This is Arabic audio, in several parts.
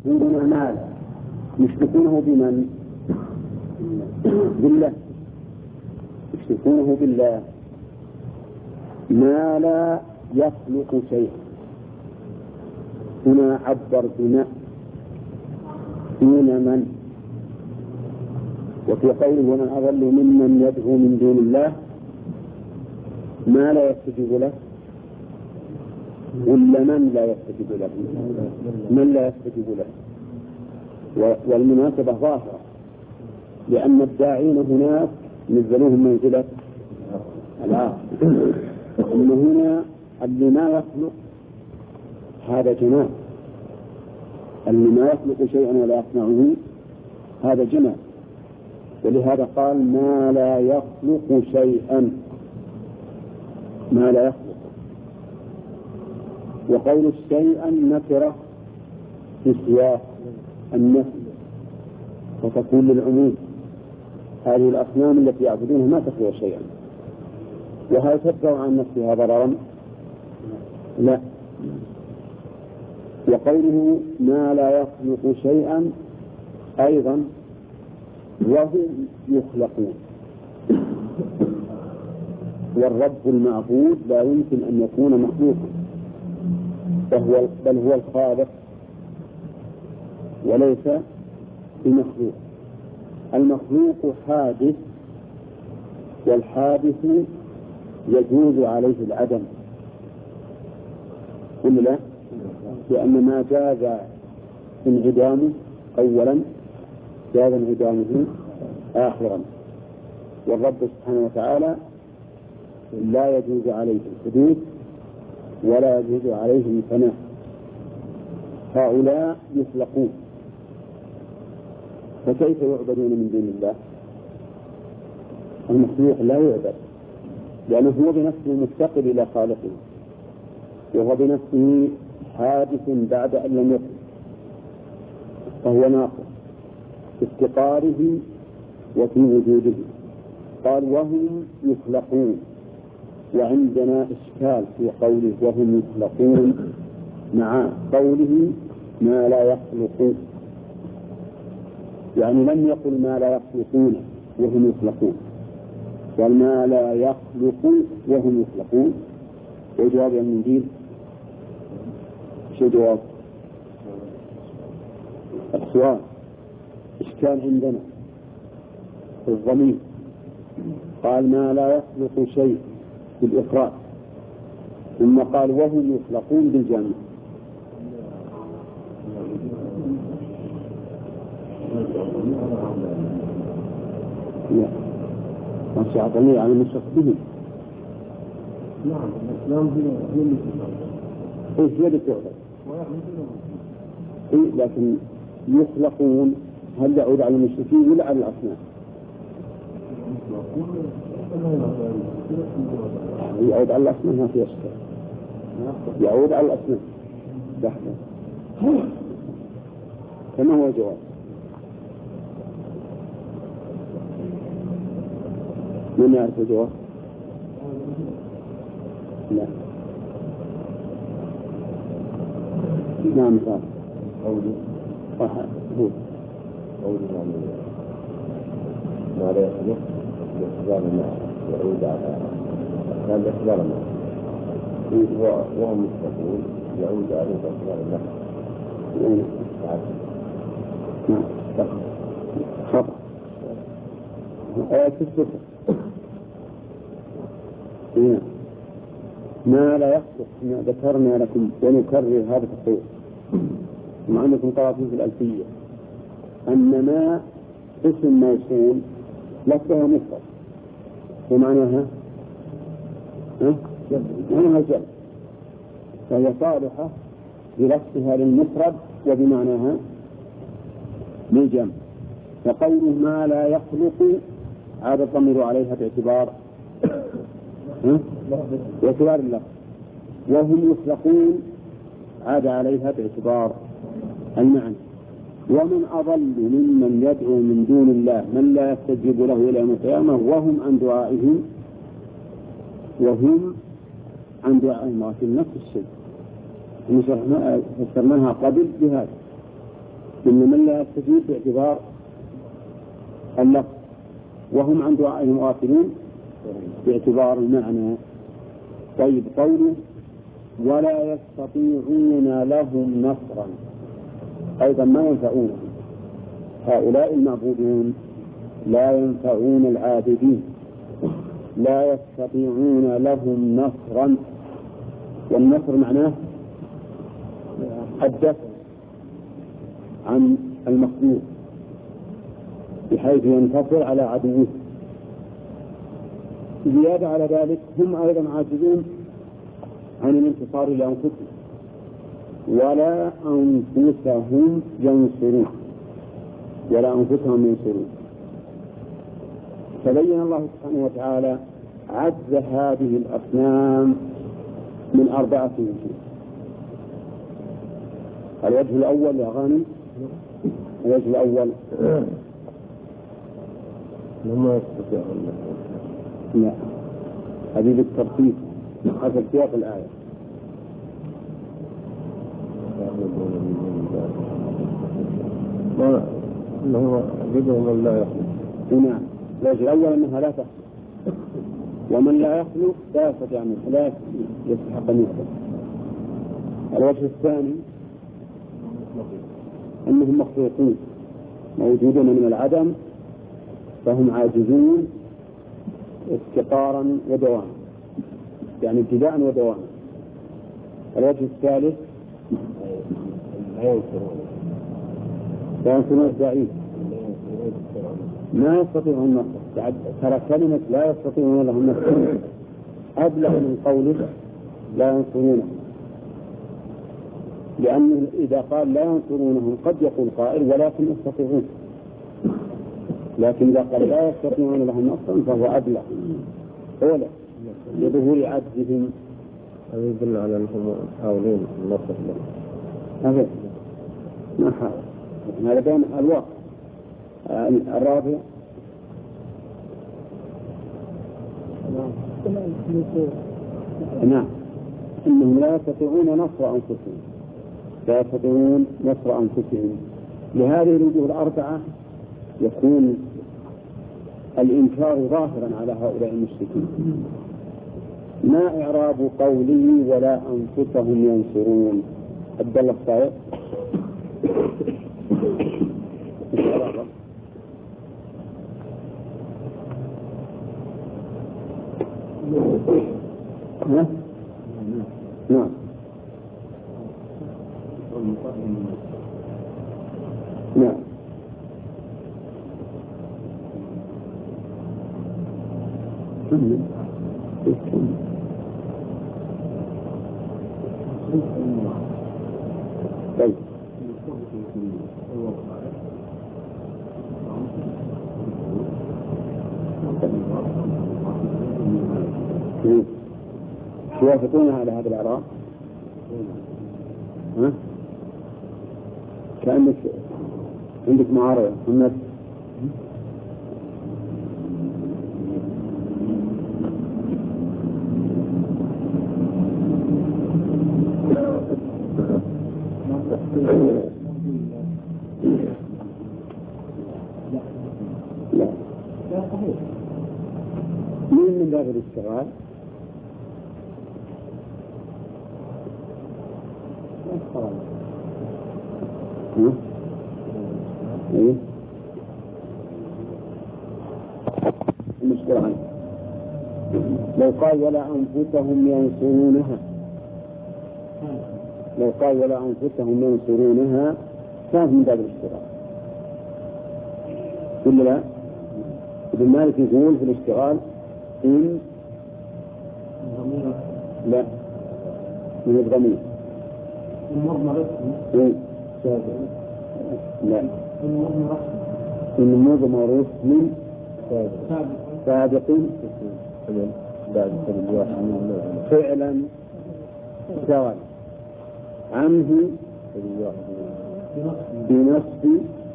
يشركون ما لا يشركونه بمن؟ بالله. يشركونه بالله ما لا يخلق شيئا. هنا عبر بما دون من، وفي قوله ومن أضل ممن يدعو من دون الله ما لا يستجيب له ولا من لا يستجيب له؟ من لا يستجيب له. والمناسبة ظاهرة لأن الداعين هناك نزلوهم منزلة الآخر. أما هنا اللي ما يخلق هذا جمال، اللي ما يخلق شيئا ولا يصنعه هذا جمال، ولهذا قال ما لا يخلق شيئا، ما لا يخلق. وقول شيئا نكرة في سياق النفي وتكون للعموم. هذه الأصنام التي يعبدونها ما تخلق شيئا، وهل تدفع عن نفسها ضررا؟ لا. وقوله ما لا يخلق شيئا أيضا وهم يخلقون، والرب المعبود لا يمكن أن يكون مخلوقا، بل هو الخالق وليس بمخلوق. المخلوق حادث، والحادث يجوز عليه العدم، ولا لا؟ لأن ما جاز انعدامه أولا جاز انعدامه آخرا، والرب سبحانه وتعالى لا يجوز عليه الحدوث ولا يجوز عليه الفناء. هؤلاء يخلقون، فكيف يعبدون من دون الله؟ المخلوق لا يعبد، لأنه هو بنفسه مفتقر إلى خالقه، وهو بنفسه حادث بعد أن لم يكن، فهو ناقص في افتقاره وفي وجوده. قال وهم يخلقون، وعندنا إشكال في قوله وهم يخلقون مع قوله ما لا يخلقون، يعني لم يقل ما لا يخلقون وهم يخلقون، وما لا يخلق وهم يخلقون. وجواب المنديل شو جواب السؤال؟ إشكال عندنا في الضمير، قال ما لا يخلق شيء بالإفراد، ثم قال وهم يخلقون بالجمع. لا ما شاء ضمير على المشرك به. نعم الإسلام هي اللي إيش هي اللي تعبد؟ إيه لكن يخلقون هل يعود على المشركين ولا على الأصنام؟ يعود على الأصنام، ما في أشكال، يعود على الأصنام لحظة. فما هو الجواب؟ من يعرف الجواب؟ لا. نعم صح. صح هو ما لا يخلق باعتبار الماء يعود على كان باعتبار الماء، وهم يخلقون يعود عليه باعتبار الماء. نعم خطأ. آية الصفر ما لا يخلق، ذكرنا لكم ونكرر هذا التقرير مع أنكم قرأتم في الألفية أن ما اسم موصول لفظها مفرد ومعناها معناها جمع، فهي صالحة بلفظها للمفرد وبمعناها للجمع. فقوله ما لا يخلق عاد الضمير عليها باعتبار اللفظ، وهم يخلقون عاد عليها باعتبار المعنى. ومن أضل ممن يدعو من دون الله من لا يستجيب له إلى يوم القيامة وهم عن دعائهم في نفس الشيء. فسرناها قبل بهذا إن من لا يستجيب باعتبار اللفظ، وهم عن دعائهم غافلون باعتبار المعنى. طيب قوله ولا يستطيعون لهم نصرا أيضا ما ينفعونهم، هؤلاء المعبودون لا ينفعون العابدين، لا يستطيعون لهم نصرا، والنصر معناه الدفع عن المخلوق بحيث ينتصر على عدوه. زيادة على ذلك هم أيضا عاجزون عن الانتصار لأنفسهم ولا أنفسهم ينصرون، ولا أنفسهم ينصرون. فبين الله سبحانه وتعالى عجز هذه الأصنام من 4 وجوه. الوجه الأول يا غانم، الوجه الأول لما يستطيعون، لا هذه بالترتيب حسب سياق الآية. إنه بدهم من لا يخلق. نعم الوجه الأول أنها لا تخلق، ومن لا يخلق لا يستطيع أن لا يستحق أن يخلق. الوجه الثاني أنهم مخلوقون موجودون من العدم فهم عاجزون افتقارا ودواما، يعني ابتداء ودواما. الوجه الثالث لا ينصرون الضعيف، ما يستطيعون النصر. ترى كلمة لا يستطيعون لهم النصر أبلغ من قوله لا ينصرونه، لأنه إذا قال لا ينصرونهم قد يقول قائل ولكن يستطيعون، لكن إذا قال لا يستطيعون لهم نصرا فهو أبلغ أولا لظهور عجزهم. هذا يدل على أنهم يحاولون النصر له. هذا ما حاول، هذا بين الواقع. الرابع نعم إنهم لا يستطيعون نصر أنفسهم، لا يستطيعون نصر أنفسهم. لهذه الوجوه 4 يكون الإنكار ظاهرا على هؤلاء المشركين. ما إعراب قوله ولا أنفسهم ينصرون؟ عبد الله الصائغ. نعم نعم نعم طيب توافقون على هذا الإعراب؟ ها؟ كأنك عندك معارضة محمد. لا صحيح. من باب الاشتغال ايه المشكلة عنه. لو قال ولا أنفسهم ينصرونها، لو قال ولا أنفسهم ينصرونها كان من باب الاشتغال ولا لا؟ ابن مالك يقول في الاشتغال إن لا من الضمير لا إن مضمر اسم سابق فعلا سواء عنه بنصب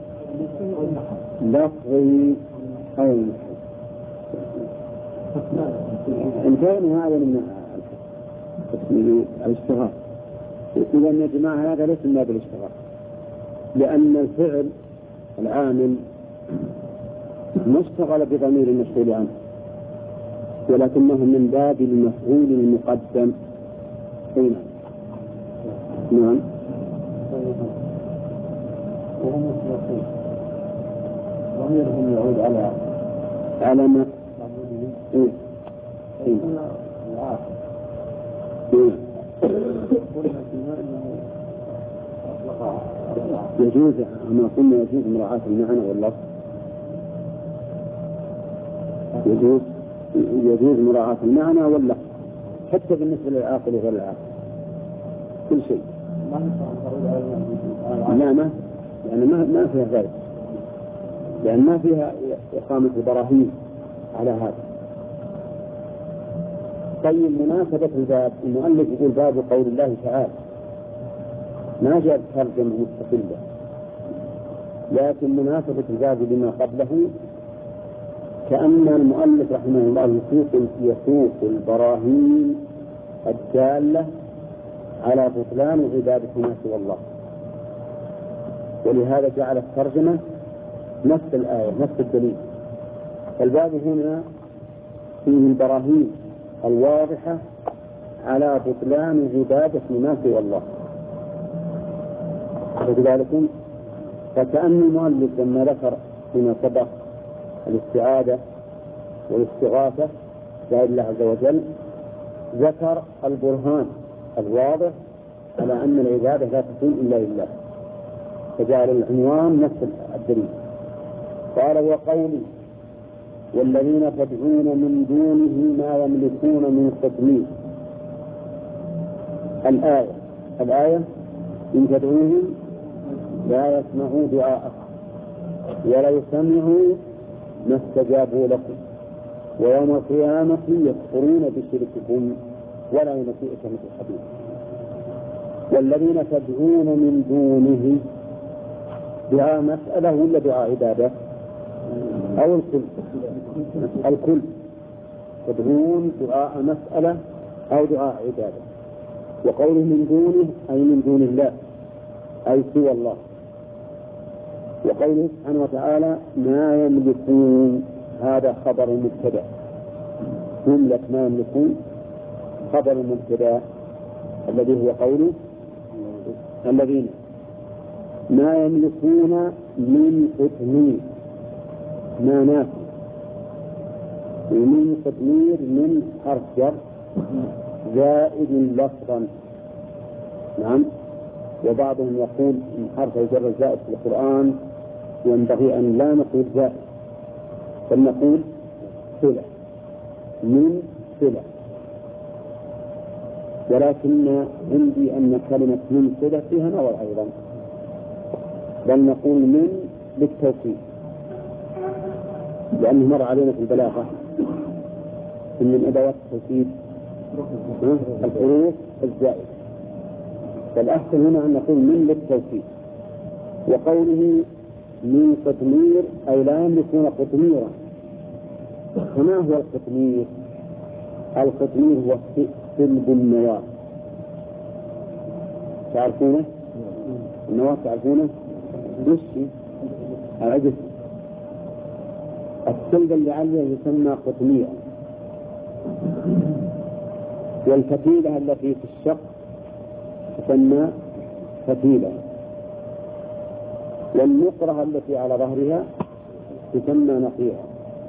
لفظه أو انتهى هذا من الاشتغال. إذا يا جماعة هذا ليس من باب الاشتغال، لأن الفعل العامل ما اشتغل بضمير المشغول عنه، ولكنه من باب المفعول المقدم. هنا نعم. وهم يخلقون ضميرهم يعود على ما يجوز أما قلنا يجوز مراعاة المعنى واللفظ، يجوز مراعاة المعنى واللفظ حتى بالنسبة للعاقل وغير العاقل كل شيء. لا ما يعني ما فيها ذلك، لأن ما فيها إقامة البراهين على هذا. طيب مناسبة الباب، المؤلف يقول باب قول الله تعالى، ما جاء ترجمة مستقلة، لكن مناسبة الباب لما قبله كأن المؤلف رحمه الله يسوق البراهين الدالة على بطلان عبادة ما سوى الله، ولهذا جعل الترجمة نفس الآية نفس الدليل. فالباب هنا فيه البراهين الواضحة على بطلان عبادة ما سوى الله. وكذلك فكأن المؤلف لما ذكر فيما سبق الاستعاذة والاستغاثة بغير الله عز وجل ذكر البرهان الواضح على أن العبادة لا تكون إلا لله، فجعل العنوان نفس الدليل. قال وقولي والذين تدعون من دونه ما يملكون من قطمير. الآية إن تدعوهم لا يسمعوا دعاءكم ولا يسمعوا ما استجابوا لكم ويوم القيامة يكفرون بشرككم ولا ينبئك مثل خبير. والذين تدعون من دونه دعاء مسألة ولا دعاء عبادة أو الكل تدعون دعاء مسألة أو دعاء عبادة. وقوله من دونه أي من دون الله أي سوى الله. وقوله سبحانه وتعالى ما يملكون هذا خبر مبتدأ، جملة ما يملكون خبر مبتدأ الذي هو قوله الذين ما يملكون من قطمير ما نافي ومن قطمير من حرف جر زائد لفظا. نعم. وبعضهم يقول من حرف الجر الزائد في القرآن ينبغي أن لا نقول زائد بل نقول صلة من صلة، ولكن عندي أن كلمة من صلة فيها نظر أيضا، بل نقول من بالتوكيد، لأنه مر علينا في البلاغة إن من أدوات التوكيد الحروف الزائدة، فالأحسن هنا أن نقول من للتوكيد. وقوله من قطمير أي لا يملكون قطميرا. فما هو القطمير؟ القطمير هو سلب النواة، تعرفونه؟ النواة تعرفونه؟ دشي العجز، السلب اللي عليه يسمى قطمير. والفتيلة التي في الشق تسمى فتيلة، والنقرة التي على ظهرها تسمى نقيرة.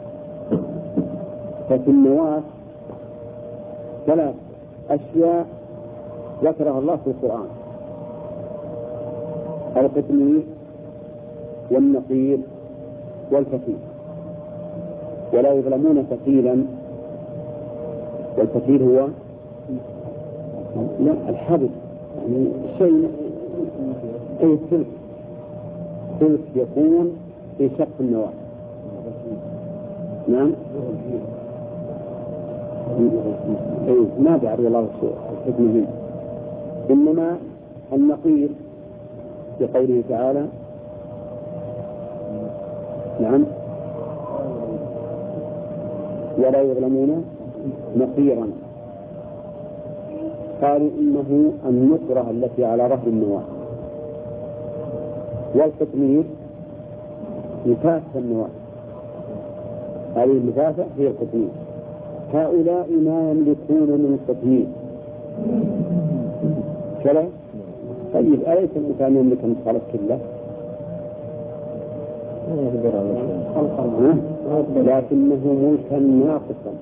ففي النواة ثلاث أشياء ذكرها الله في القرآن: القطمير والنقير والفتيل. ولا يظلمون فتيلا، والفتيل هو لا الحبل، يعني شيء أي سلك يكون في شق النواة. نعم. ما بعرف الله الحكمة منه، إنما النقير بقوله تعالى نعم ولا يظلمون نقيرا، قالوا إنه النقرة التي على ظهر النواة. والقطمير نفاس النواة، هذه النفاسة هي القطمير. هؤلاء ما يملكون من القطمير كلا. طيب أليس الإنسان يملك المخالف كله؟ لكنه ملكا ناقصا،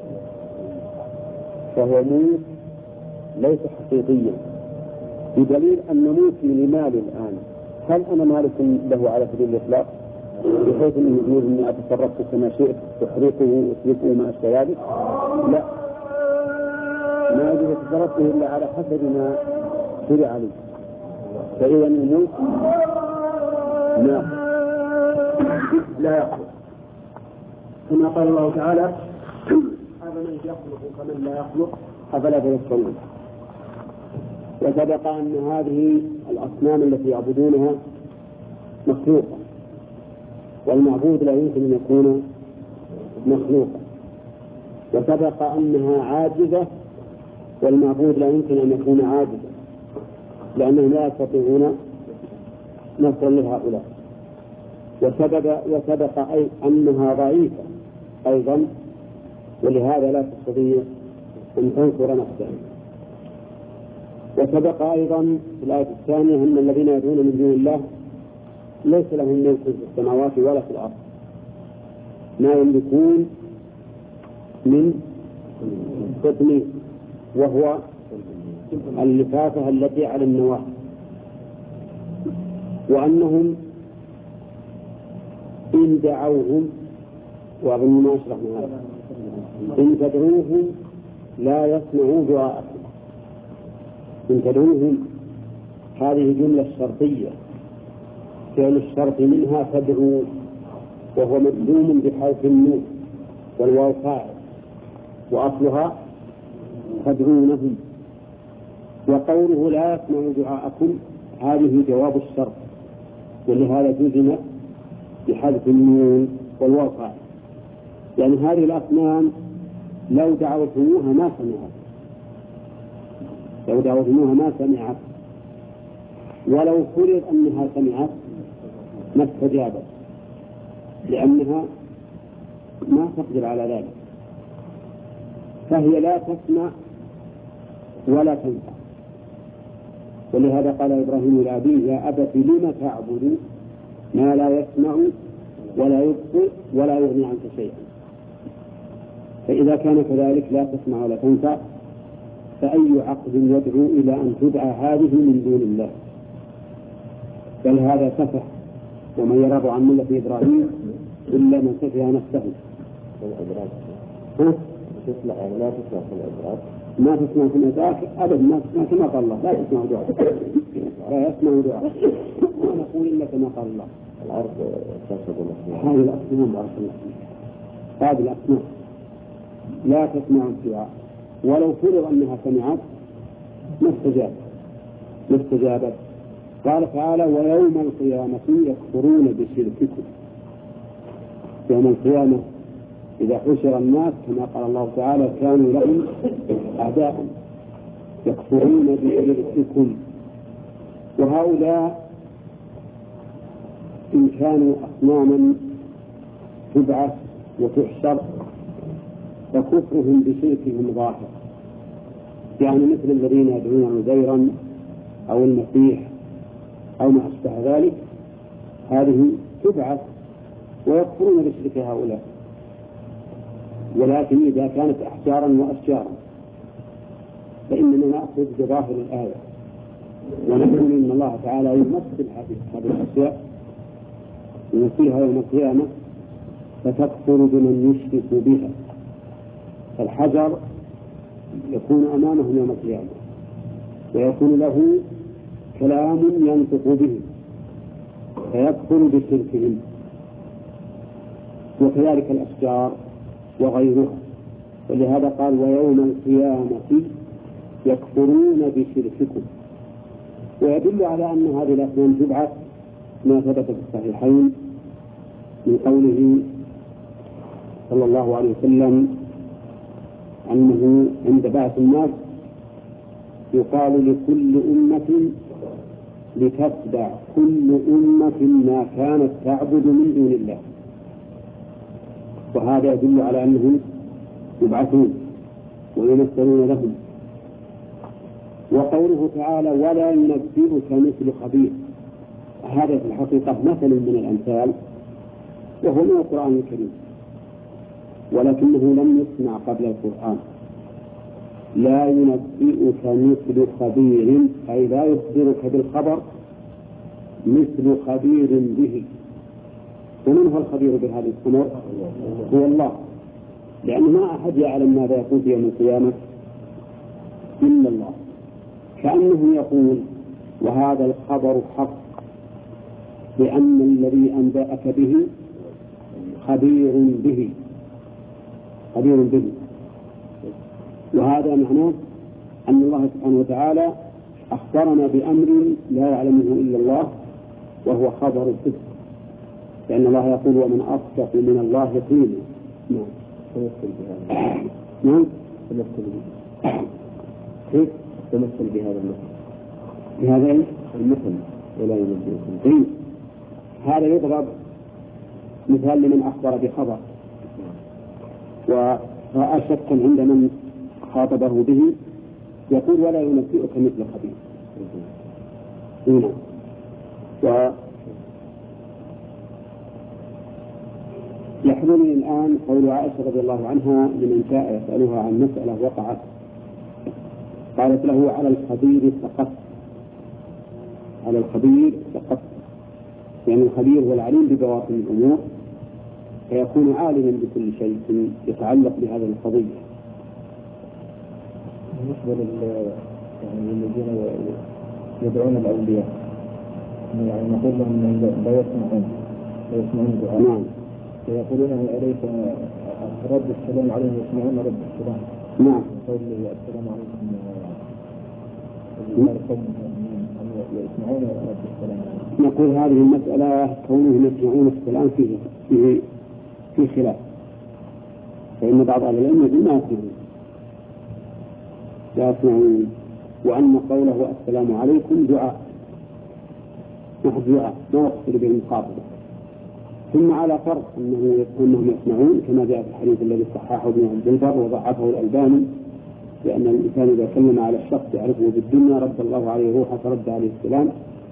فهو ملك ليس حقيقيا، بدليل أن ملكي لمالي الآن هل أنا مالك له على سبيل الإطلاق بحيث أنه يقول أني أتصرف كما شئت تحرقه وتسلكه ما أشبه ذلك؟ لا، ما يجب تصرفه إلا على حسب ما شرع عليه. فإذا الملك لا يخلق، كما قال الله تعالى أفمن يخلق كمن لا يخلق أفلا تذكرون. وسبق أن هذه الأصنام التي يعبدونها مخلوقة، والمعبود لا يمكن أن يكون مخلوقا. وسبق أنها عاجزة، والمعبود لا يمكن أن يكون عاجزا، لأنهم لا يستطيعون نصرا لهؤلاء. وسبق أي أنها ضعيفة أيضا، ولهذا لا تستطيع أن تنصر نفسها. وسبق أيضا في الآية الثانية أن الذين يدعون من دون الله ليس لهم ملك في السماوات ولا في الأرض، ما يملكون من قطمير، وهو اللفافة التي على النواة، وأنهم إن دعوهم، وأظن ما أشرحنا هذا، إن تدعوهم لا يسمعوا دعاءكم. إن تدعوهم هذه جملة شرطية، فعل الشرط منها تدعو، وهو مجزوم بحرف النون والواو فاعل، وأصلها تدعونهم. وقوله لا يسمعوا دعاءكم هذه جواب الشرط، ولهذا جزم بحذف النون والواو فاعل، يعني هذه الأصنام لو دعوتموها ما سمعت، لو دعوتموها ما سمعت، ولو فرض أنها سمعت ما استجابت، لأنها ما تقدر على ذلك، فهي لا تسمع ولا تنفع. ولهذا قال إبراهيم لأبيه يا أبت لم تعبد ما لا يسمع ولا يبصر ولا يغني عنك شيئا. فإذا كان كذلك لا تسمع ولا تنفع، فأي عقد يدعو إلى أن تدعى هذه من دون الله؟ بل هذا سفه، ومن يرغب عن ملة إبراهيم إلا من سفه نفسه. لا تسمع في الإدراك، ما تسمع في الإدراك أبدا، ما تسمع كما قال الله، لا تسمع دعاء، لا يسمع دعاء، ونقول إلا كما قال الله. الأرض تسمع هذه الأصنام بارك الله فيك، هذه الأصنام لا تسمع الدعاء، ولو فرض أنها سمعت ما استجابت. قال تعالى ويوم القيامة يكفرون بشرككم. يوم القيامة إذا حشر الناس كما قال الله تعالى كانوا لهم أعداء يكفرون بشرككم. وهؤلاء إن كانوا أصناما تبعث وتحشر فكفرهم بشركهم ظاهر، يعني مثل الذين يدعون عزيرا أو المسيح أو ما أشبه ذلك، هذه تبعث ويكفرون بشرك هؤلاء. ولكن إذا كانت أحجارا وأشجارا فإننا نأخذ بظاهر الآية ونقول إن الله تعالى يمثل هذه الأشياء، يمثلها يوم القيامة فتكفر بمن يشرك بها. الحجر يكون أمامهم يوم القيامة ويكون له كلام ينطق به فيكفر بشركهم، وكذلك الأشجار وغيرها. ولهذا قال ويوم القيامة يكفرون بشرككم. ويدل على أن هذه الأصنام تبعث ما ثبت في الصحيحين من قوله صلى الله عليه وسلم أنه عند بعث الناس يقال لكل أمة لتتبع كل أمة ما كانت تعبد من دون الله، وهذا يدل على أنهم يبعثون ويمثلون لهم. وقوله تعالى ولا ينبئك مثل خبير، هذا في الحقيقة مثل من الأمثال وهو من القرآن الكريم، ولكنه لم يسمع قبل القرآن. لا ينبئك مثل خبير أي لا يخبرك بالخبر مثل خبير به. ومن هو الخبير بهذه الأمور؟ هو الله، لأن ما أحد يعلم ماذا يكون في يوم القيامة إلا الله. كأنه يقول وهذا الخبر حق لأن الذي أنبأك به خبير به، خبير به. وهذا معناه أن الله سبحانه وتعالى أخبرنا بأمر لا يعلمه إلا الله وهو خبر الصدق، لأن الله يقول ومن أصدق من الله قيلا. نعم. نعم. كيف تمثل بهذا المثل؟ بهذا المثل ولا ينبئكم. هذا يضرب مثال لمن أخبر بخبر ورأى شكا عند من خاطبه به يقول ولا ينبئك مثل خبير. يحضرني الآن قول عائشة رضي الله عنها لمن جاء يسألها عن مسألة وقعت، قالت له على الخبير سقطت، على الخبير سقطت، يعني الخبير هو العليم ببواطن الأمور فيكون عالما بكل شيء يتعلق بهذه القضية. بالنسبة يعني الذين يدعون الأولياء يعني نقول لهم لا يسمعون دعاء. نعم. فيقولون أليس رد السلام عليهم يسمعون رد السلام؟ نعم. قول السلام عليكم يسمعون رد السلام. نقول هذه المسألة كونهم يسمعون السلام في خلاف، فإن بعض أهل العلم يقول ما يسمعون، وأن قوله السلام عليكم دعاء محض دعاء ما يقصد به المخاطبة. ثم على فرض أنهم يسمعون كما جاء في الحديث الذي صححه ابن عبد البر وضعفه الألباني، لأن الإنسان إذا سلم على الشخص يعرفه بالدنيا رد الله عليه روحه فرد عليه السلام.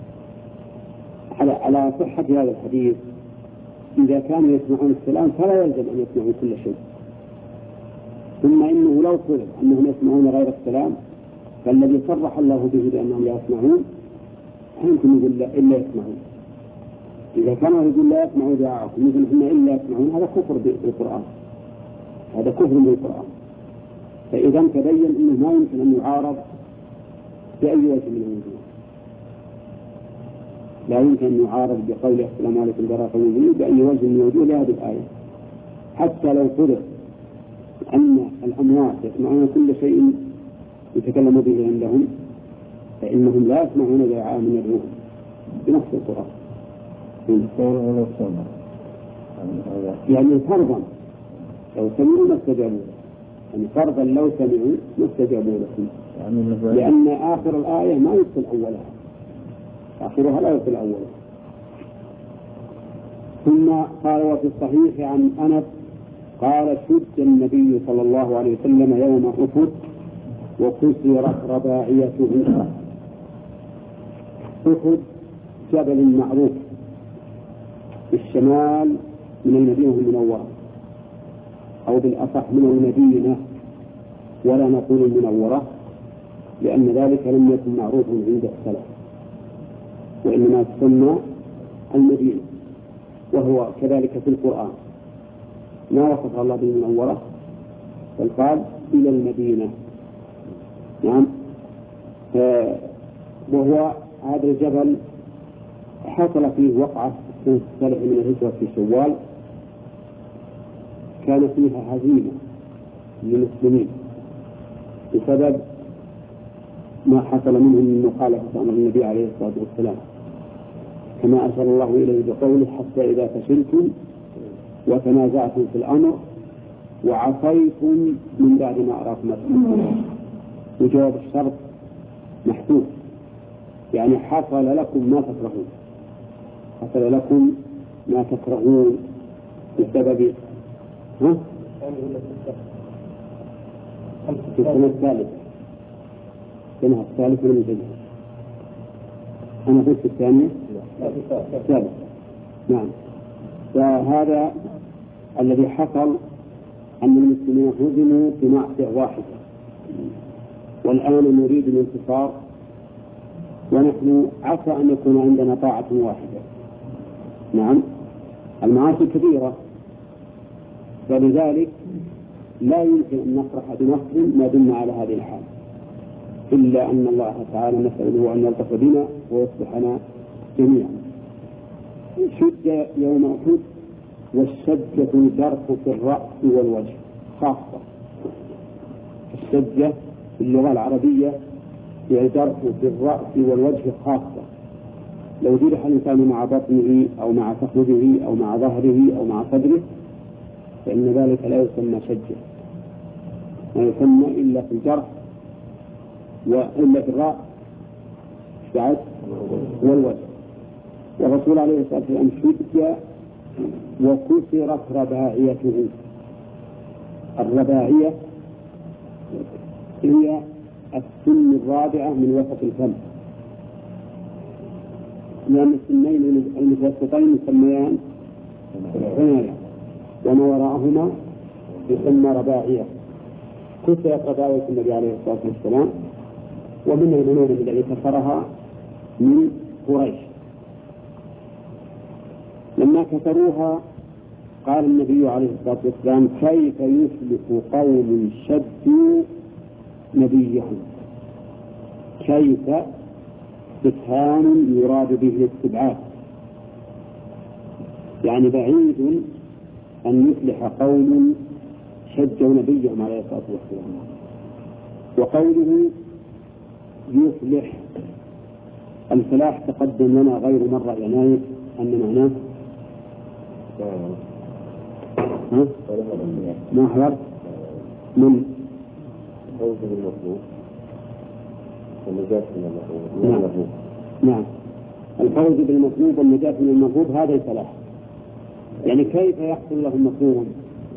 على صحة هذا الحديث إذا كانوا يسمعون السلام فلا يلزم أن يسمعوا كل شيء، ثم إنه لو فرض أنهم يسمعون غير السلام فالذي صرح الله به بأنهم لا يسمعون يمكن يقول لا إلا يسمعون. إذا كانوا يقول لا يسمعوا دعاءكم يقول إحنا إلا يسمعون، هذا كفر بالقرآن، هذا كفر بالقرآن. فإذا تبين أنه ما يمكن أن يعارض بأي وجه من الوجوه، لا يمكن أن يعارض بقول السلام عليكم ورحمة الله بأي وجه من الوجوه لهذه الآية، حتى لو فرض أن الأموات يسمعون كل شيء يتكلم به عندهم فإنهم لا يسمعون دعاء من يدعوهم بنفس القرآن. يعني فرضا لو سمعوا ما استجابوا، يعني فرضا لو سمعوا ما استجابوا لكم، لأن آخر الآية ما يصل أولها، آخرها لا يصل أولها. ثم قال وفي الصحيح عن أنس قال شد النبي صلى الله عليه وسلم يوم أحد وكسرت رباعيته. أحد جبل معروف في الشمال من المدينة المنورة، أو بالأصح من المدينة ولا نقول المنورة لأن ذلك لم يكن معروفا عند السلف، وإنما تسمى المدينة، وهو كذلك في القرآن ما وصف الله بالمنورة بل قال إلى المدينة. نعم. وهو هذا الجبل حصل فيه وقعة سنة 7 من الهجرة في شوال، كان فيها هزيمة للمسلمين بسبب ما حصل منهم من مخالفة أمر النبي عليه الصلاة والسلام، كما أشار الله إليه بقوله حتى إذا فشلتم وتنازعتم في الأمر وعصيتم من بعد ما أراكم ما تحبون. وجواب الشرط محدود، يعني حصل لكم ما تكرهون، حصل لكم ما تكرهون بسبب في السنة الثالثة، السنة الثالثة من الهجرة. أنا قلت الثانية الثالثة. نعم. فهذا الذي حصل أن المسلمين هزموا في معصية واحدة، والآن نريد الانتصار، ونحن عسى أن يكون عندنا طاعة واحدة. نعم، المعاصي كبيرة، فلذلك لا يمكن أن نفرح بنصر ما دمنا على هذه الحال، إلا أن الله تعالى نسأله أن يلطف بنا ويصلحنا جميعا. شد يوم أحد، والشجة الجرح في الرأس والوجه خاصة. الشجة في اللغة العربية هي الجرح في الرأس والوجه خاصة. لو جرح الإنسان مع بطنه أو مع فخذه أو مع ظهره أو مع صدره فإن ذلك لا يسمى شجة، ما يسمى إلا في الجرح وإلا في الرأس والوجه. والرسول عليه الصلاة والسلام شج وكسرت رباعيته. الرباعية هي السن الرابعة من وسط الفم، لأن السنين المتوسطين يسميان عناية، وما وراءهما يسمى رباعية. كسرت رباعية النبي عليه الصلاة والسلام، ومن البنون الذي كسرها من قريش. لما كسروها قال النبي عليه الصلاة والسلام: كيف يفلح قوم شدوا نبيهم؟ كيف استفهام يراد به الاستبعاد، يعني بعيد أن يفلح قوم شدوا نبيهم عليه الصلاة والسلام. وقوله يفلح، الفلاح تقدم لنا غير مرة عناية أن معناه ما حضرت من فوز بالمطلوب والنجاة من المطلوب. نعم، الفوز بالمطلوب والنجاة من المطلوب هذا الفلاح. يعني كيف يحصل لهم مطلوبهم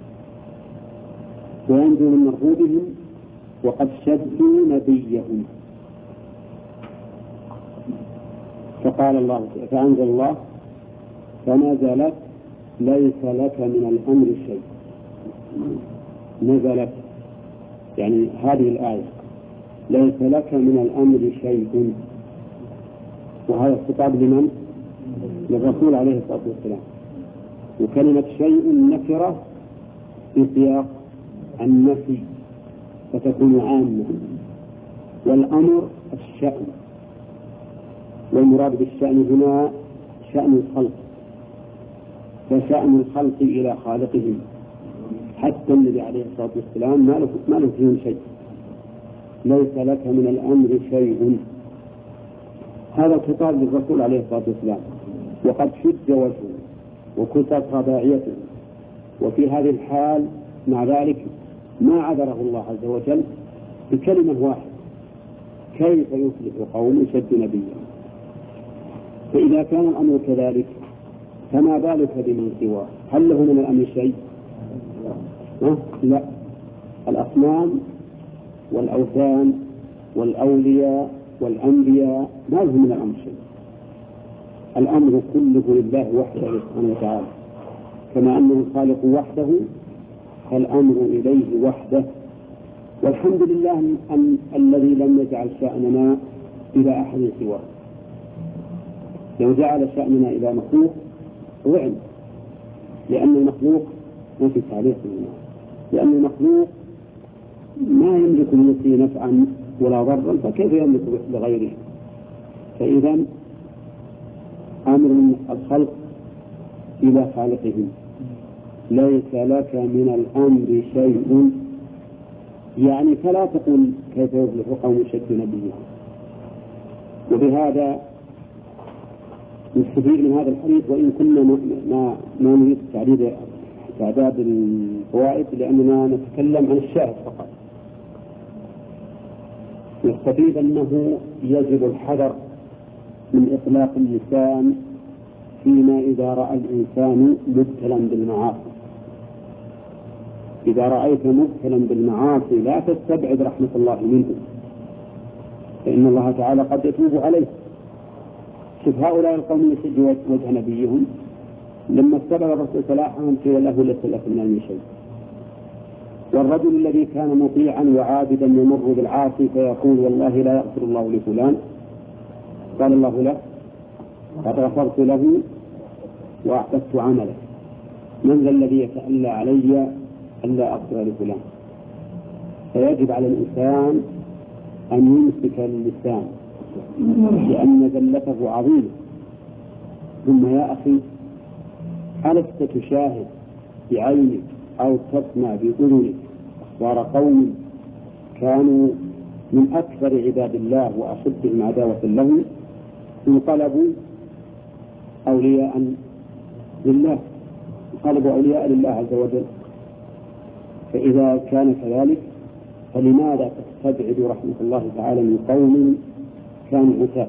وينجو من مرغوبهم وقد شدوا نبيهم؟ فقال الله، فأنزل الله: فنزلت ليس لك من الأمر شيء. نزلت يعني هذه الآية ليس لك من الأمر شيء، وهذا الخطاب لمن؟ للرسول عليه الصلاة والسلام. وكلمة شيء نكرة في سياق النفي فتكون عامة، والأمر الشأن، والمراد بالشأن هنا شأن الخلق، فشأن الخلق إلى خالقهم، حتى النبي عليه الصلاة والسلام ما له فيهم شيء. ليس لك من الأمر شيء، هذا الخطاب للرسول عليه الصلاة والسلام. وقد شد وجهه وكسرت رباعيته، وفي هذه الحال مع ذلك ما عذره الله عز وجل بكلمة واحدة: كيف يفلح قوم شد نبيا. فإذا كان الأمر كذلك فما بالك بمن سواه؟ هل له من الأمر شيء؟ لا، الأصنام والأوثان والأولياء والأنبياء ما لهم من الأمر شيء. الأمر كله لله وحده سبحانه وتعالى، كما أنه الخالق وحده فالأمر إليه وحده. والحمد لله أن الذي لم يجعل شأننا إلى أحد سواه. لو جعل شأننا إلى مخلوق ضعن، لأن المخلوق ما في تعليق منه، لأن المخلوق ما يملك لنفسه نفعا ولا ضرا، فكيف يملك لغيره؟ فإذا أمر الخلق إلى خالقهم. ليس لك من الأمر شيء، يعني فلا تقل كيف يفلح قوم شد نبيهم. وبهذا نستفيد من هذا الحديث، وإن كنا ما نريد تعداد الفوائد لأننا نتكلم عن الشاهد فقط. نستفيد أنه يجب الحذر من إطلاق اللسان فيما إذا رأى الإنسان مبتلا بالمعاصي. إذا رأيت مبتلا بالمعاصي لا تستبعد رحمة الله منه، فإن الله تعالى قد يتوب عليه. شوف هؤلاء القوم يسجوا وجه نبيهم لما استبعد الرسول صلاحهم قيل له ليس لك من علم شيء. والرجل الذي كان مطيعا وعابدا يمر بالعاصي فيقول والله لا يغفر الله لفلان، قال الله له قد غفرت له وأحببت عمله، من ذا الذي يتألى علي ألا أغفر لفلان؟ فيجب على الإنسان أن يمسك اللسان لأن ذلته عظيمة. ثم يا أخي ألست تشاهد بعينك أو تسمع بأذنك أخبار قوم كانوا من أكثر عباد الله وأشدهم عداوة له انقلبوا أولياء لله، انقلبوا أولياء لله عز وجل؟ فإذا كان كذلك فلماذا تستبعد رحمة الله تعالى من قوم كانوا عتاة؟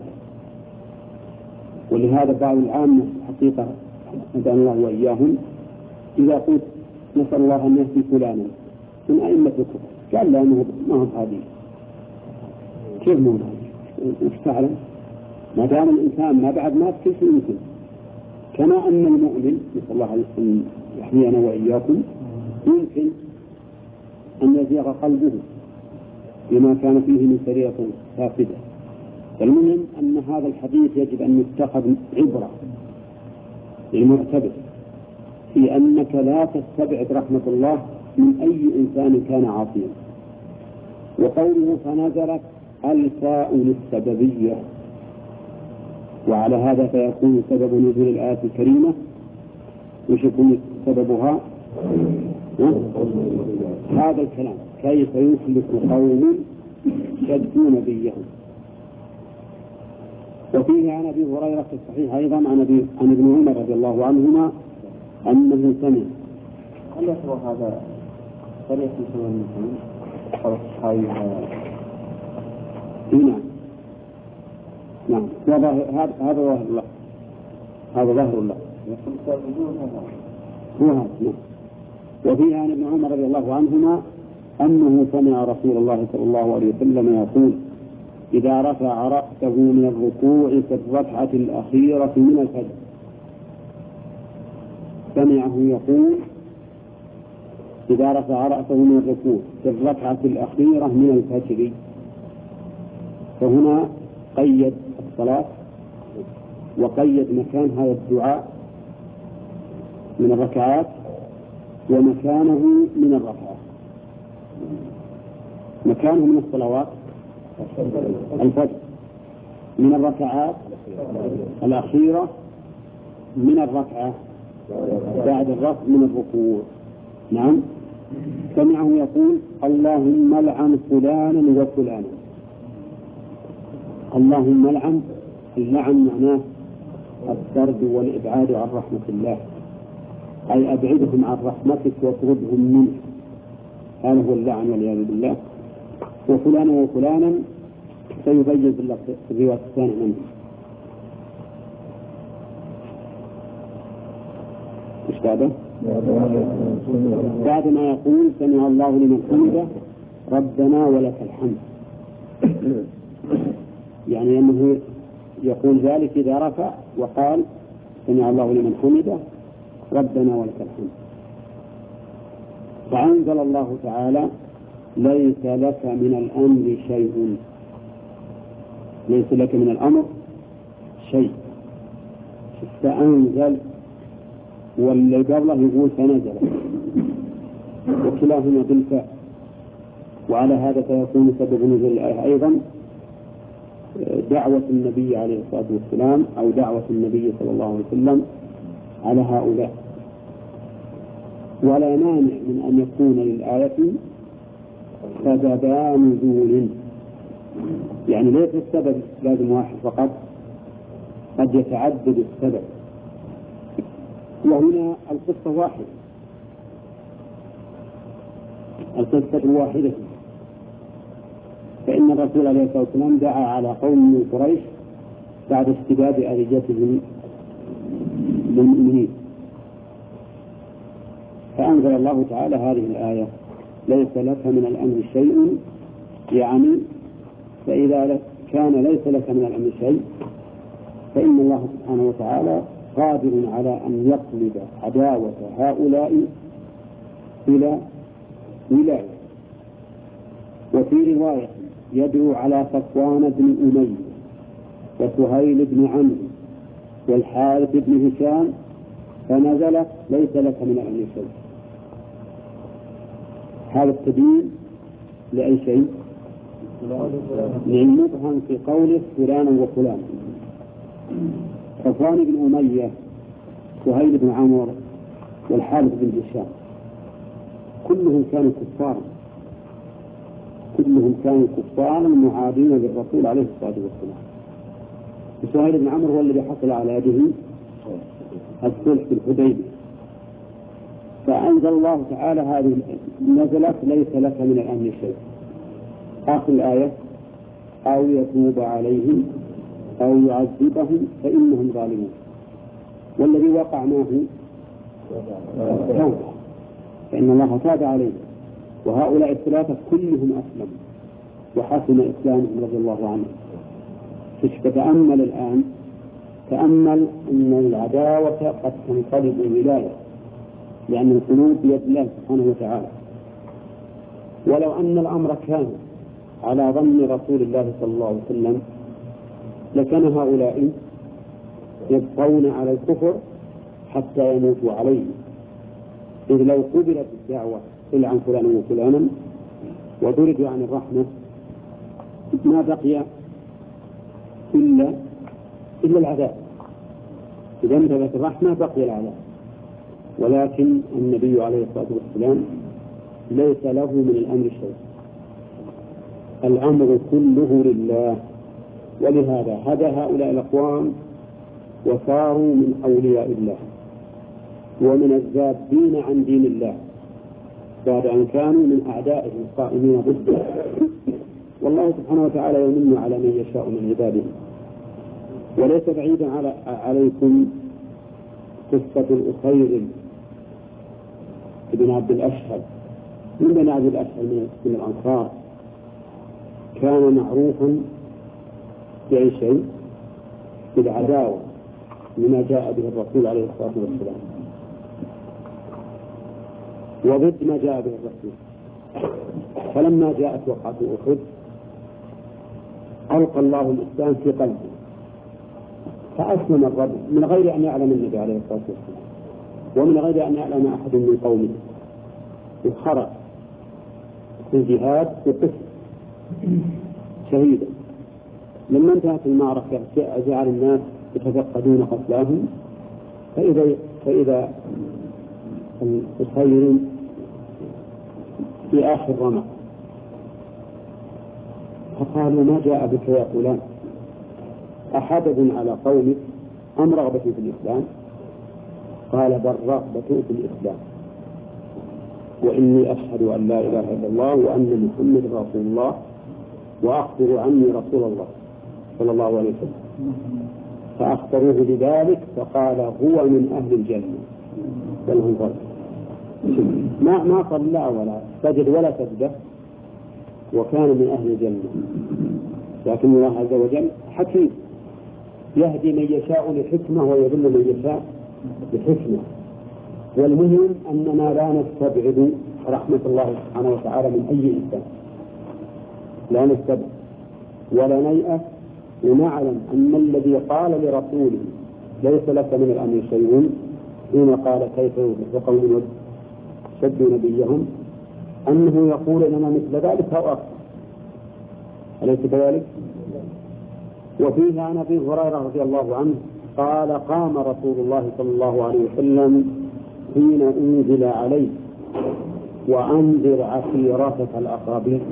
ولهذا بعض العامة حقيقة هدانا الله وإياهم إذا قلت نسأل الله أن يهدي فلانا من أئمة الكفر قال لا ما هو هذه، كيف مو هذه؟ وش تعلم؟ ما دام الإنسان ما بعد مات كل شيء يمكن. كما أن المؤمن نسأل الله أن يحمينا وإياكم يمكن أن يزيغ قلبه بما كان فيه من سريرة فاسدة. فالمهم أن هذا الحديث يجب أن يتخذ عبرة للمعتبر في أنك لا تستبعد رحمة الله من أي إنسان كان عاصيا. وقوله فنزلت الفاء للسببية، وعلى هذا فيكون سبب نزول الآية الكريمة وش يكون سببها؟ هذا الكلام كيف يخلق قوم شدوا نبيهم. وفيه عن أبي هريرة في الصحيح أيضا عن ابن عمر رضي الله عنهما أنه سمع. هل يشبه هذا طريقة سنة المسلمين أو الصحابة؟ نعم هذا ظاهر الله، هذا ظاهر الله هو هذا. نعم. وفيه عن ابن عمر رضي الله عنهما أنه سمع رسول الله صلى الله عليه وسلم يقول إذا رفع رأسه من الركوع في الركعة الأخيرة من الفجر، سمعه يقول إذا رفع رأسه من الركوع في الركعة الأخيرة من الفجر، فهنا قيد الصلاة وقيد مكان هذا الدعاء من الركعات ومكانه من الركعات. مكانه من الصلوات الفجر، من الركعات الأخيرة، من الركعة بعد الرفع من الركوع. نعم. سمعه يقول اللهم لعن فلانا وفلانا. اللهم لعن، اللعن معناه الطرد والإبعاد عن رحمة الله، أي أبعدهم عن رحمتك واطردهم منك، هذا هو اللعن والعياذ بالله. وفلانا وفلانا سيبين في الرواية الثانية منه. إيش بعده؟ بعد ما يقول سمع الله لمن حمده ربنا ولك الحمد، يعني أنه يقول ذلك إذا رفع وقال سمع الله لمن حمده ربنا ولك الحمد. فأنزل الله تعالى ليس لك من الأمر شيء، ليس لك من الأمر شيء. فأنزل واللي قبله يقول فنزل، وكلاهما بالفاء. وعلى هذا فيكون سبب نزول الآية أيضا دعوة النبي عليه الصلاة والسلام أو دعوة النبي صلى الله عليه وسلم على هؤلاء. ولا مانع من أن يكون للآية سببا نزول، يعني ليس السبب لازم واحد فقط، قد يتعدد السبب. وهنا القصة واحدة، القصة واحدة. فإن الرسول عليه الصلاة والسلام دعا على قوم من قريش بعد اشتباب أرجته للمؤمنين، فأنزل الله تعالى هذه الآية: ليس لك من الأمر شيء، يعني فإذا كان ليس لك من الأمر شيء فإن الله سبحانه وتعالى قادر على أن يقلب عداوة هؤلاء إلى ولاية. وفي رواية: يدعو على صفوان بن أمية وسهيل بن عمرو والحارث بن هشام، فنزلت: ليس لك من الأمر شيء. هذا التبيين لأي شيء؟ للمبهم في قوله فلانا وفلان. صفوان بن أمية، سهيل بن عمرو، والحارث بن هشام كلهم كانوا كفارا معادين للرسول عليه الصلاة والسلام. سهيل بن عمرو هو الذي حصل على يده الصلح في الحديبية، فأنزل الله تعالى هذه نزلت: ليس لك من الأمر شيء. آخر الآية: أو يتوب عليهم أو يعذبهم فإنهم ظالمون. والذي وقع معه توبة، فإن الله تاب عليهم، وهؤلاء الثلاثة كلهم أسلموا وحسن إسلامهم رضي الله عنهم. فتأمل الآن، تأمل أن العداوة قد تنقلب ولاية، لأن القلوب بيد الله سبحانه وتعالى. ولو أن الأمر كان على ظن رسول الله صلى الله عليه وسلم لكان هؤلاء يبقون على الكفر حتى يموتوا عليه، إذ لو قبلت الدعوة إلا عن فلان وفلانا وضربوا عن الرحمة ما بقي إلا العذاب. إذا انتهت الرحمة بقي العذاب. ولكن النبي عليه الصلاة والسلام ليس له من الأمر شيء، الأمر كله لله. ولهذا هدى هؤلاء الأقوام وصاروا من أولياء الله ومن الذابين عن دين الله بعد أن كانوا من أعدائه القائمين ضده. والله سبحانه وتعالى يمن على من يشاء من عباده. وليس بعيدا عليكم قصة الأخير ابن عبد الأشهل من بني عبد الأشهل من الأنصار، كان معروفا بأي شيء؟ بالعداوة لما جاء به الرسول عليه الصلاة والسلام وضد ما جاء به الرسول. فلما جاءت وقعة أحد ألقى الله الإسلام في قلبه فأسلم الرجل من غير أن يعلم النبي عليه الصلاة والسلام ومن غير أن يعلم أحد من قومه، وخرج في الجهاد وقتل شهيدا. لما انتهت المعركة جعل الناس يتفقدون قتلاهم، فإذا الخير في آخر رمق، فقالوا: ما جاء بك يا فلان؟ أحدث على قومك أم رغبة في الإسلام؟ قال: بل رغبة في الإسلام، وإني أشهد أن لا إله إلا الله وأن محمد رسول الله وأخبر عني رسول الله صلى الله عليه وسلم. فأخبروه بذلك فقال: هو من أهل الجنة. ولهم ظلم ما صلى ولا سجد ولا سجده وكان من أهل الجنة. لكن الله عز وجل حكيم يهدي من يشاء لحكمة ويضل من يشاء لحكمة. والمهم أننا لا نستبعد رحمة الله سبحانه وتعالى من أي إنسان، لا نستبعد ولا نيأس، ونعلم أن الذي قال لرسوله ليس لك من الأمر شيء حين قال: كيف يفلح قوم شدوا نبيهم، أنه يقول لنا مثل ذلك أو أكثر، أليس كذلك؟ وفيه عن أبي هريرة رضي الله عنه قال: قام رسول الله صلى الله عليه وسلم حين أنزل عليه: وأنذر عشيرتك الأقربين.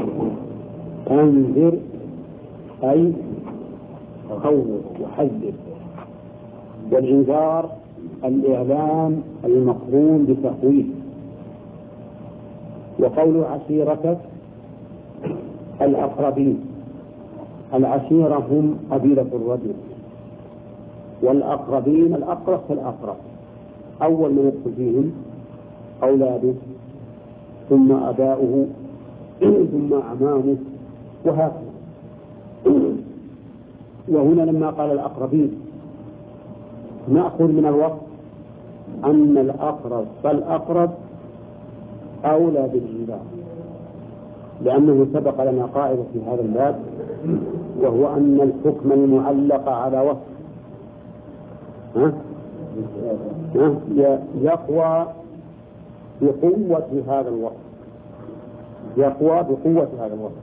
أنذر أي خوف وحذر، والإنذار الإعلام المقرون بتخويف. وقول عشيرتك الأقربين، العشيرة هم قبيلة الرجل والأقربين الأقرب فالأقرب، أول من يدخل فيهم أولاده ثم أباؤه ثم أعمامه وهكذا. وهنا لما قال الأقربين نأخذ من الوقت أن الأقرب فالأقرب أولى بالإنباء، لأنه سبق لنا قاعدة في هذا الباب، وهو أن الحكم المعلق على وصف يقوى بقوة هذا الوصف، يقوى بقوة هذا الوصف،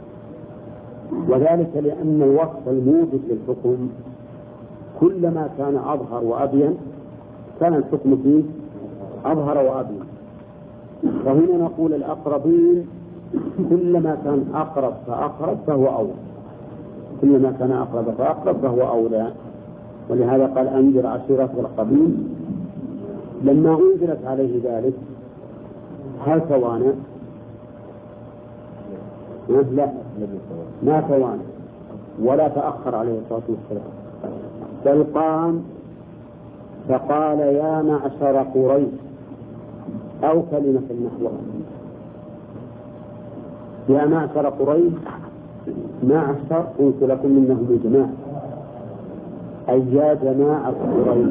وذلك لأن الوصف الموجب للحكم كلما كان أظهر وأبين كان الحكم فيه أظهر وأبين. فهنا نقول الأقربين كلما كان أقرب فأقرب فهو أولى، كلما كان أقرب فأقرب فهو أولى. ولهذا قال أنذر عشيرتك الأقربين. لما أنزلت عليه ذلك هل توانى؟ لا، ما توانى ولا تأخر عليه الصلاة والسلام، بل قام فقال يا معشر قريش أو كلمة نحوها. يا معشر قريش، معشر قلت لكم إنهم جماعة، أي يا جماعة قريش.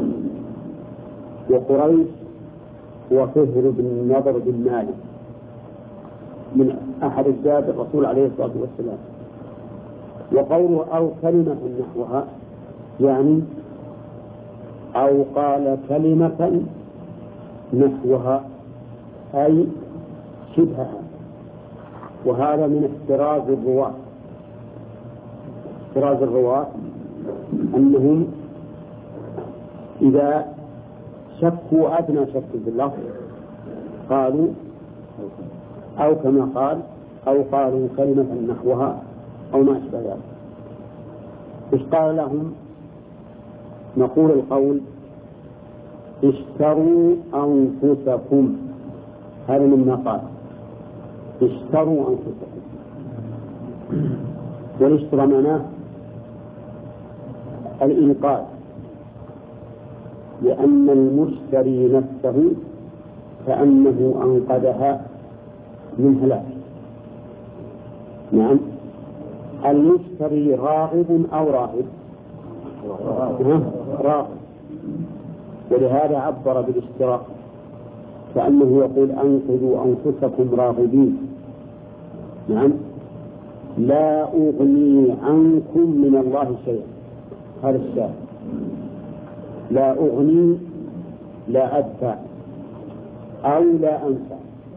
وقريش هو فهر بن نضر بن مالك من أحد أجداد الرسول عليه الصلاة والسلام. وقوله أو كلمة نحوها يعني أو قال كلمة نحوها أي شبهها. وهذا من احتراز الرواة. احتراز الرواة أنهم إذا شكوا أدنى شك في اللفظ قالوا أو كما قال أو قالوا كلمة نحوها أو ما أشبه ذلك. إيش قال لهم؟ نقول القول اشتروا أنفسكم، هذا مما قال اشتروا أنفسكم. والاشتراء معناه الإنقاذ، لأن المشتري نفسه كأنه أنقذها من هلاك. نعم، المشتري راغب أو راهب؟ راغب، ولهذا عبر بالاشتراء كأنه يقول أنقذوا أنفسكم راغبين. نعم، لا أغني عنكم من الله شيئا، هذا الشاهد. لا أغني لا أدفع أو لا أنفع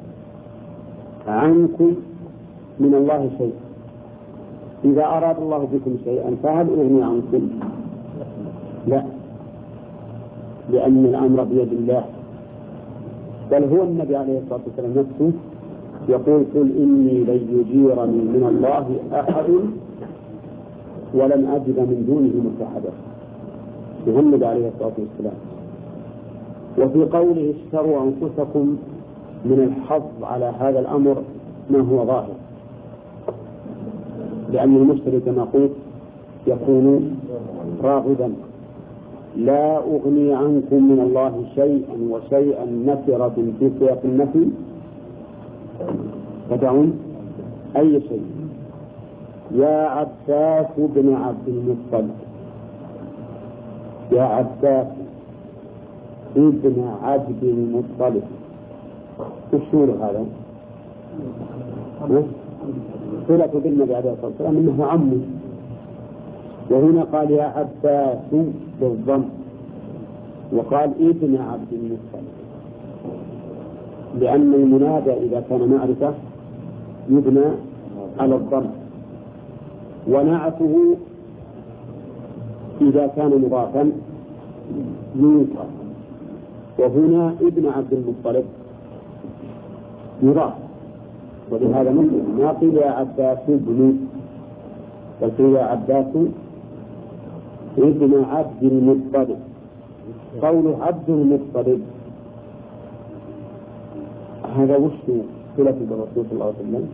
عنكم من الله شيئا. إذا أراد الله بكم شيئا فهل أغني عنكم؟ لا، لأن الأمر بيد الله. بل هو النبي عليه الصلاة والسلام نفسه يقول قل إني لن يجيرني من الله أحد ولن أجد من دونه ملتحدا، محمد عليه الصلاة والسلام. وفي قوله اشتروا أنفسكم من الحظ على هذا الأمر ما هو ظاهر، لأن المشتري كما قلت يكون راغبا. لا أغني عنكم من الله شيئا، وشيئا نكرة في سياق النفي تدعون أي شيء. يا عباس بن عبد المطلب، يا عباس ابن عبد المطلب، وشو هذا؟ صلة بالنبي عليه الصلاة والسلام إنه عمه. وهنا قال يا عباس بالضم، وقال ابن عبد المطلب، لأن المنادى إذا كان معرفة يبنى على الضم، ونعته إذا كان مضافا ينكر. وهنا ابن عبد المطلب مضاف، ولهذا ما قيل يا عباس ابن، بل قيل يا عباس ابن عبد المطلب. قول عبد المطلب هذا وش صلة بالرسول صلى الله عليه وسلم؟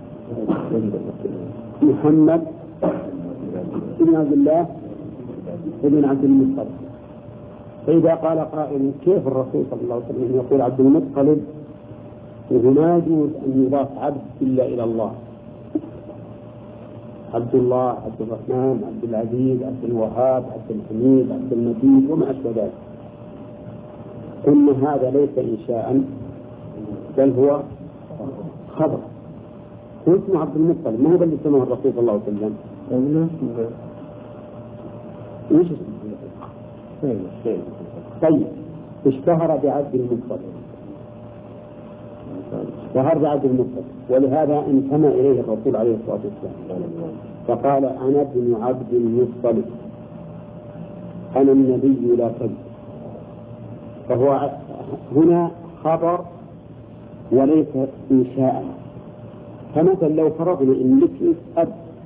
محمد بن عبد الله بن عبد المطلب، فإذا قال قائل كيف الرسول صلى الله عليه وسلم يقول عبد المطلب وهو لا يجوز أن يضاف عبد إلا إلى الله، عبد الله، عبد الرحمن، عبد العزيز، عبد الوهاب، عبد الحميد، عبد المجيد وما أشبه ذلك، قلنا هذا ليس إنشاء بل هو خبر. واسمه عبد المطلب ما هو اللي سماه الرسول صلى الله عليه وسلم؟ ايش اسمه؟ طيب اشتهر بعبد المطلب، اشتهر بعبد المطلب، ولهذا انتمى اليه الرسول عليه الصلاه والسلام فقال انا ابن عبد المطلب انا النبي لا كذب. فهو هنا خبر وليس انشاء. فمثلا لو فرضنا ان لك اب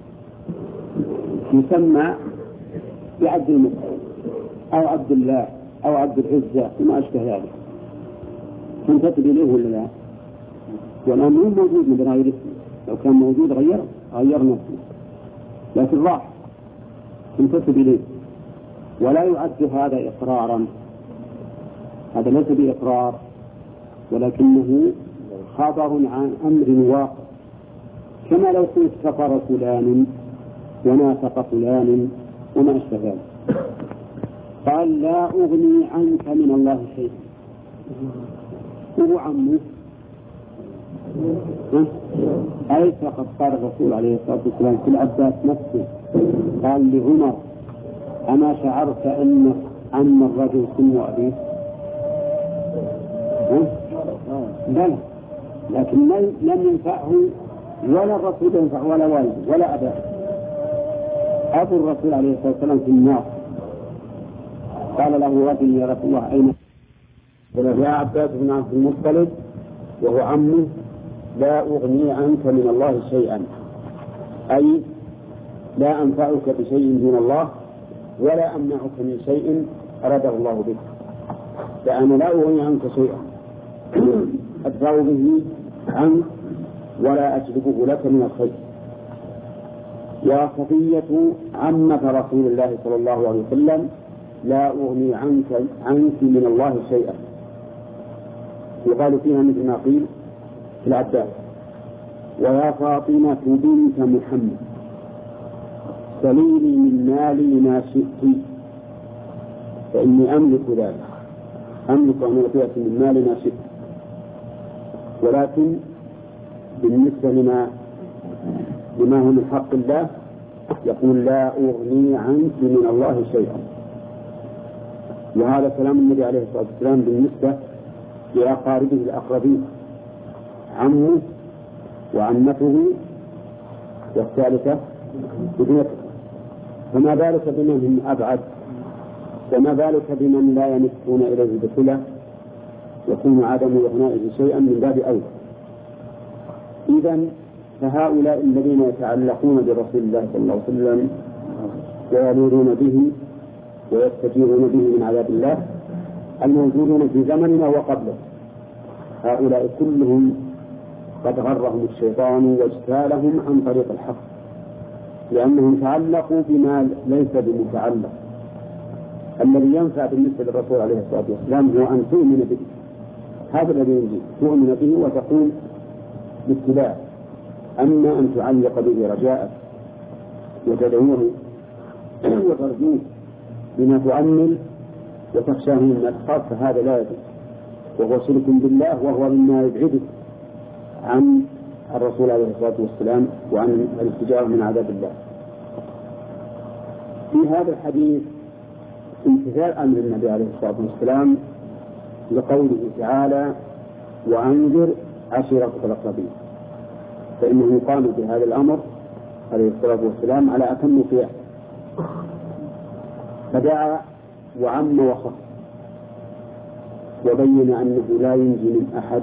يسمى بعبد المطلب او عبد الله او عبد العزة وما اشبه ذلك، تنتسب اليه ولا لا؟ والان مو موجود من غير اسمه، لو كان موجود غيرنا اسمه، لكن راح تنتسب اليه ولا يعد هذا اقرارا. هذا ليس باقرار ولكنه خبر عن امر واقع، كما لو قلت كفر فلان ونافق فلان وما أشبه ذلك. قال لا أغني عنك من الله شيئا، هو عمه أي فقد قال الرسول عليه الصلاة والسلام في العباس نفسه قال لعمر أما شعرت أن عم الرجل سن أبيه؟ بلى، لكن لم ينفعه ولا الرسول ينفع ولا والده ولا أباه. أبو الرسول عليه الصلاة والسلام في النار قال له رجل يا رسول الله أين؟ قال يا عباس بن عبد المطلب وهو عمه لا أغني عنك من الله شيئا، أي لا أنفعك بشيء دون الله ولا أمنعك من شيء أراده الله بك، فأنا لا أغني عنك شيئا أدفع به عنك ولا أجلبه لك من الخير. وصفية عمة رسول الله صلى الله عليه وسلم لا أغني عنك من الله شيئا، يقال فيها مثل ما قيل في العباس ويا فاطمة بنت محمد سليني من مالي ما شئت فإني أملك ذلك، أملك أن أعطيك من مالي ما شئت. ولكن بالنسبة لما هو من حق الله يقول لا أغني عنك من الله شيئا. وهذا كلام النبي عليه الصلاة والسلام بالنسبة لأقاربه الأقربين، عمه وعمته والثالثة ابنته، فما بالك بمن هم أبعد، وما بالك بمن لا يمسون إليه بصلة يكون عدم إغنائه شيئا من باب أولى. إذن فهؤلاء الذين يتعلقون برسول الله صلى الله عليه وسلم ويلوذون به ويستجيرون به من عذاب الله الموجودون في زمننا وقبله، هؤلاء كلهم قد غرهم الشيطان واجتالهم عن طريق الحق، لأنهم تعلقوا بما ليس بمتعلق. الذي ينفع بالنسبة للرسول عليه الصلاة والسلام هو أن تؤمن به، هذا الذي يجب تؤمن به وتقوم باتباعه. أما أن تعلق به رجاءك وتدعوه وترجوه بما تؤمل وتخشاه من الأشخاص فهذا لا يجوز، وهو شرك بالله، وهو مما يبعدك عن الرسول عليه الصلاة والسلام وعن الاتجاه من عذاب الله. في هذا الحديث امتثال أمر النبي عليه الصلاة والسلام لقوله تعالى وأنذر عشيرتك الأقربين، فإنه قام بهذا الأمر عليه الصلاة والسلام على أتم صيغة، فدعا وعم وخص وبين أنه لا ينجي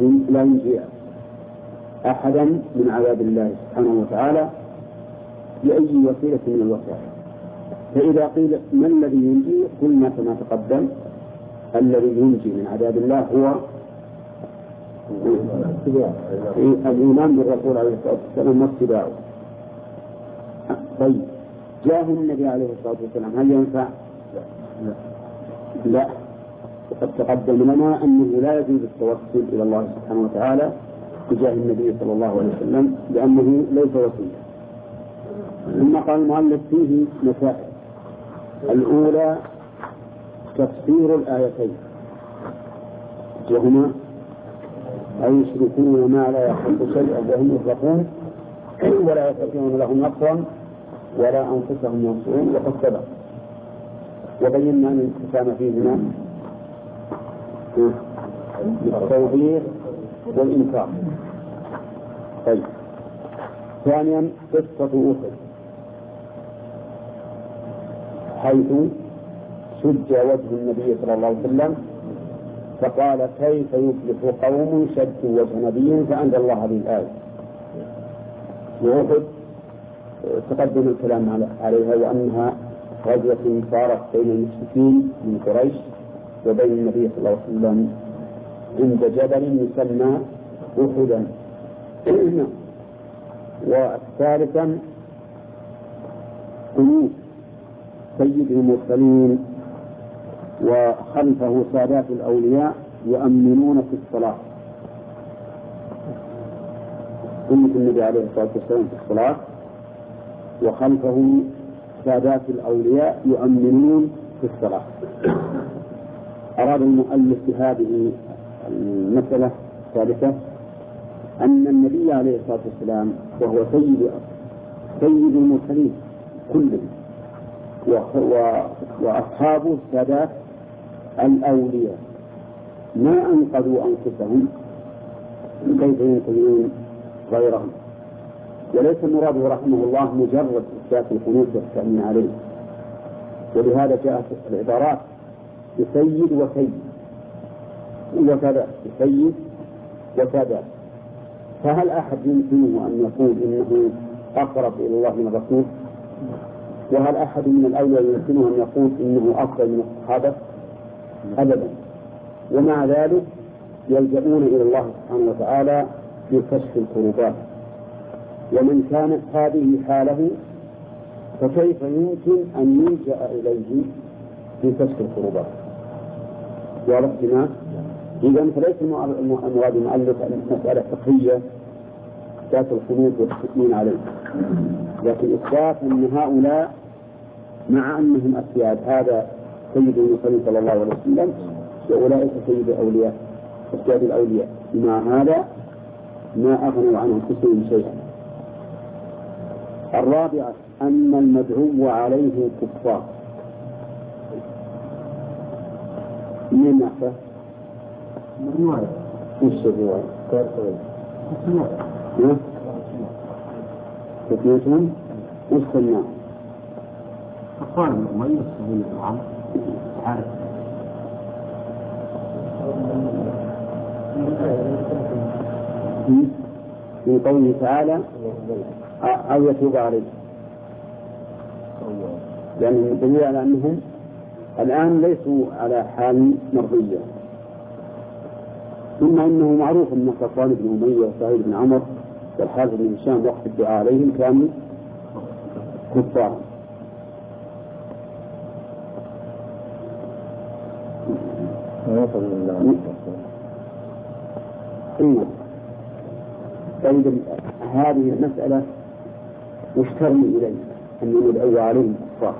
أحدا من عذاب الله سبحانه وتعالى بأي وسيلة من الوسائل. فإذا قيل ما الذي ينجي قلنا كما تقدم الذي ينجي من عذاب الله هو الإيمان بالرسول عليه الصلاة والسلام واتباعه. طيب جاه النبي عليه الصلاة والسلام هل ينفع؟ لا. وقد تقدم لنا أنه لا يجوز التوسل إلى الله سبحانه وتعالى تجاه النبي صلى الله عليه وسلم لأنه ليس وسيلة. ثم قال المؤلف فيه مسائل. الأولى تفسير الآيتين وهما أي يشركون ما لا يخلق شيئا وهم يخلقون ولا يستطيعون لهم نصرا ولا أنفسهم ينصرون وقد سبق وبينا أن الانقسام فيهما التوبيخ والإنكار. طيب. ثانيا قصة أخرى حيث شج وجه النبي صلى الله عليه وسلم فقال كيف يفلح قوم شجوا وجه نبي فأنزل الله هذه الآية. وأحد تقدم الكلام عليها وأنها غزوة صارت بين المشركين من قريش وبين النبي صلى الله عليه وسلم عند جبل يسمى أحدا. وثالثا قنوت سيد المرسلين وخلفه سادات الأولياء يؤمنون في الصلاة. قنوت النبي عليه الصلاة والسلام في الصلاة وخلفه سادات الأولياء يؤمنون في الصلاة. أراد المؤلف بهذه المسألة الثالثة أن النبي عليه الصلاة والسلام وهو سيد المرسلين كلهم وأصحابه سادات الأولياء ما أنقذوا أنفسهم كيف ينقذون غيرهم. وليس المراد رحمه الله مجرد إثبات القنوت والتأمين عليه، ولهذا جاءت العبارات بسيد وسيد وكذا بسيد وكذا. فهل أحد يمكنه أن يقول إنه أقرب إلى الله من الرسول؟ وهل أحد من الأولياء يمكنه أن يقول إنه أفضل من الصحابة؟ أبدا. ومع ذلك يلجؤون إلى الله سبحانه وتعالى في كشف الكروبات. ومن كانت هذه حاله فكيف يمكن أن يلجأ إليه في كشف الكروبات؟ واضح بما إذن فليس المراد المؤلف مسألة فقهية ذات الخلود والتأمين عليه، لكن إثبات أن هؤلاء مع أنهم أسياد هذا سيد المرسلين صلى الله عليه وسلم وأولئك سيد الأولياء أسياد الأولياء، مع هذا ما أغنوا عنه أنفسهم شيئا. الرابعة أن المدعو عليه كفار. من نحفه وش الرواية؟ تثنيتهم وش الناس؟ أقوال المؤمن الصغير العام عارف من قوله تعالى أو يتوب عليه، يعني دليل على أنهم الآن ليسوا على حال مرضية. ثم إنه معروف أن صفوان بن أمية وسعيد بن عمر والحارث بن هشام وقت الدعاء عليهم كانوا كفار. طيب هذه المسألة وش ترمي إليه أن ندعو عليهم كفار؟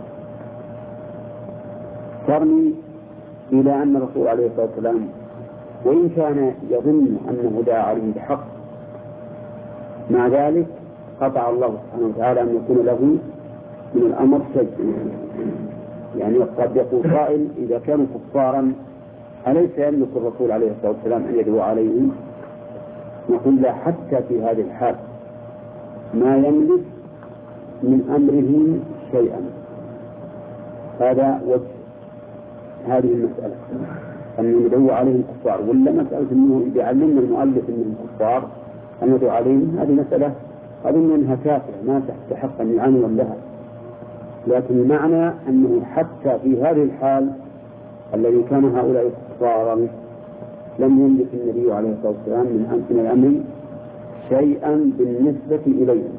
ترمي إلى أن الرسول عليه الصلاة والسلام وإن كان يظن أنه دعا عليه بحق مع ذلك قطع الله سبحانه وتعالى أن يكون له من الأمر شيء. يعني قد يقول قائل إذا كانوا كفارا أليس يملك الرسول عليه الصلاة والسلام أن يدعو عليهم؟ نقول لا، حتى في هذه الحال ما يملك من أمره شيئا. هذا وجه هذه المسألة أن ندعو عليهم كفار، ولا مسألة أنه يعلمنا المؤلف أنهم كفار أن ندعو عليهم، هذه مسألة أظن أنها كافرة ما تستحق أن يعنون لها. لكن المعنى أنه حتى في هذه الحال الذي كان هؤلاء كفارا لم يملك النبي عليه الصلاة والسلام من الأمر شيئا بالنسبة إليهم.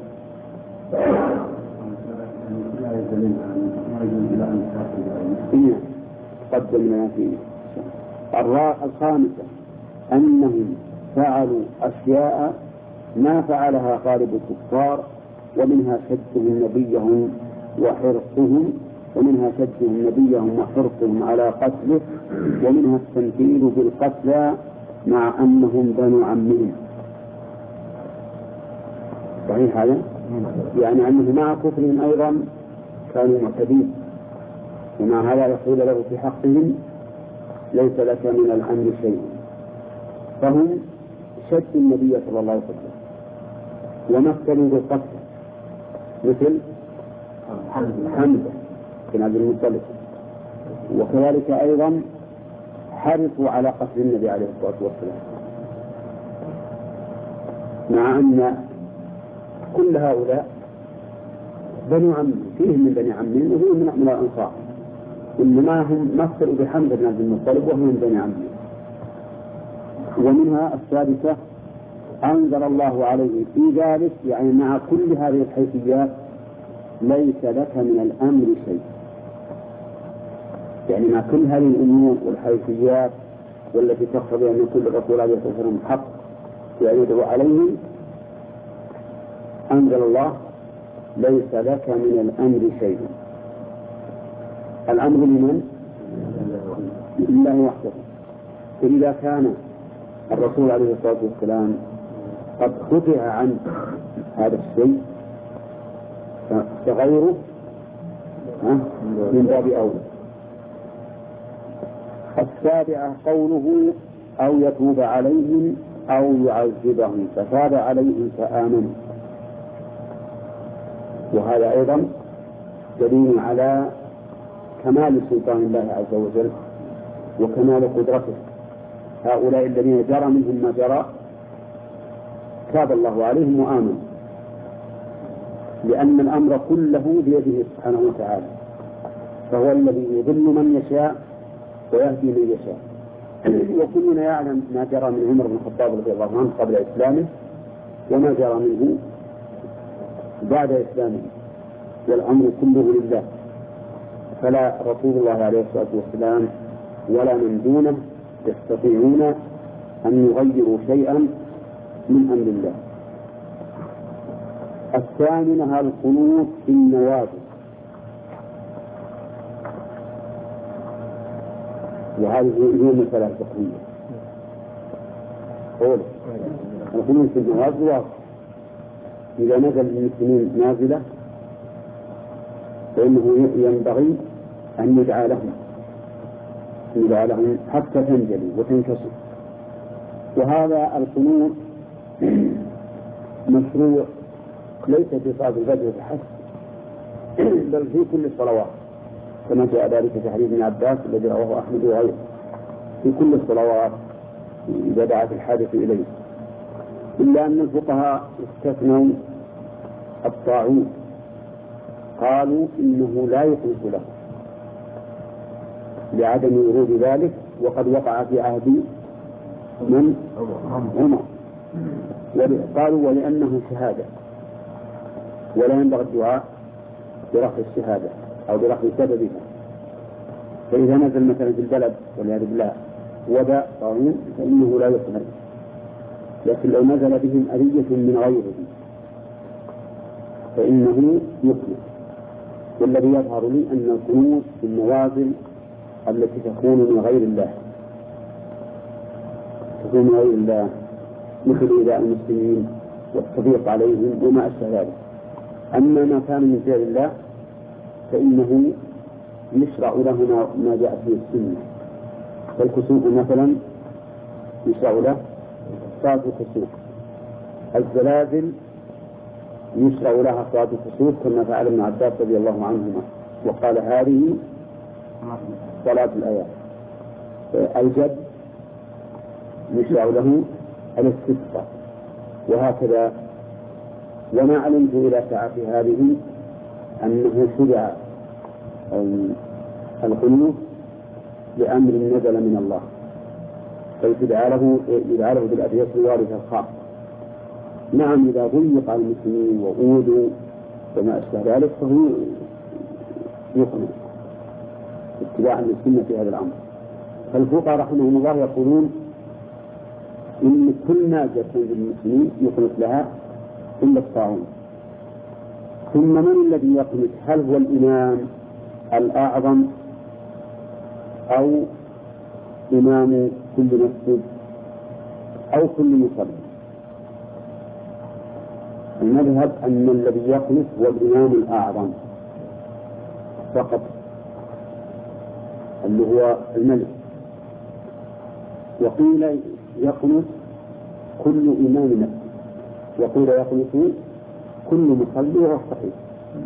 قدم لنا فيه الخامسة أنهم فعلوا أشياء ما فعلها غالب الكفار، ومنها شدهم نبيهم وحرصهم على قتله، ومنها التمثيل بالقتلى مع أنهم بنو عمهم. صحيح هذا؟ يعني أنه مع كفرهم أيضا كانوا معتدين، ومع هذا يقول له في حقهم ليس لك من الأمر شيء. فهم شد النبي صلى الله عليه وسلم ومثلوا بالقتل مثل حمزة بن عبد المطلب، وكذلك أيضا حرصوا على قتل النبي عليه الصلاة والسلام، مع أن كل هؤلاء بنو عم، فيهم من بني عمين وفيهم من الأنصار، إنما هم مثلوا بحمزة بن عبد المطلب وهم من بني عمين. ومنها السادسة أنزل الله عليه في ذلك، يعني مع كل هذه الحيثيات ليس لك من الأمر شيء، يعني مع كل هذه الأمور والحيثيات والتي تقتضي أن كل الرسول عليه الصلاة والسلام حق يعيده عليه، أنزل الله ليس لك من الأمر شيء. الأمر لمن؟ لله وحده. فإذا كان الرسول عليه الصلاة والسلام قد قطع عن هذا الشيء فغيره من باب أولى. السابعة قوله أو يتوب عليهم أو يعذبهم فتاب عليهم فآمنوا، وهذا أيضا دليل على كمال سلطان الله عز وجل وكمال قدرته. هؤلاء الذين جرى منهم ما جرى تاب الله عليهم وآمنوا، لأن الأمر كله بيده سبحانه وتعالى، فهو الذي يضل من يشاء ويهدي من يشاء. وكلنا يعلم ما جرى من عمر بن الخطاب رضي الله عنه قبل إسلامه وما جرى منه بعد إسلامه، والأمر كله لله. فلا رسول الله عليه الصلاة والسلام ولا من دونه يستطيعون أن يغيروا شيئا من أمر الله. الثامنة القنوت في النوازل، وهذه هي المسألة الفقهية. القنوت في النوازل واضح، إذا نزل المسلمين نازلة فإنه ينبغي أن يدعى لهم حتى تنجلي وتنكسر. وهذا القنوت مشروع ليس في صلاة الفجر فحسب، بل في كل الصلوات، كما جاء ذلك في حديث ابن عباس الذي رواه أحمد وغيره، في كل الصلوات إذا دعت الحادث إليه. إلا أن الفقهاء استثنوا الطاعون، قالوا إنه لا يحدث له لعدم ورود ذلك، وقد وقع في عهد من؟ عمر. قالوا ولأنه شهادة ولا ينبغي الدعاء برفع الشهادة أو برفع سببها، فإذا نزل مثلا في البلد والعياذ بالله وباء طاعون فإنه لا يقبل، لكن لو نزل بهم أذية من غيره فإنه يقبل. والذي يظهر لي أن القنوت في النوازل التي تكون من غير الله مثل إيذاء المسلمين والتضييق عليهم وما أشبه ذلك. أما ما كان من فعل الله فإنه يشرع له ما جاء فيه السنة. فالكسوف مثلا يشرع له صلاة الكسوف، الزلازل يشرع لها صلاة الكسوف كما فعل ابن عباس رضي الله عنهما وقال هذه صلاة الآيات. الجد يشرع له الاستسقاء، وهكذا. وما علمت إلى ساعة هذه أنه شرع القنوت لأمر نزل من الله، فيدعى له بالأدعية الواردة الخاصة. نعم إذا ضيق على المسلمين وأوذوا وما أشبه ذلك فهو يقنع اتباعا للسنة في هذا الأمر. فالفقهاء رحمهم الله يقولون إن كل نازلة للمسلمين يقنط لها إلا الطاعون. ثم من الذي يقنط؟ هل هو الإمام الأعظم أو إمام كل مسجد أو كل مصلي؟ المذهب أن الذي يقنط هو الإمام الأعظم فقط اللي هو الملك. وقيل يقنط كل إمام مسجد، وقيل يقنط كل مصلي، وهو صحيح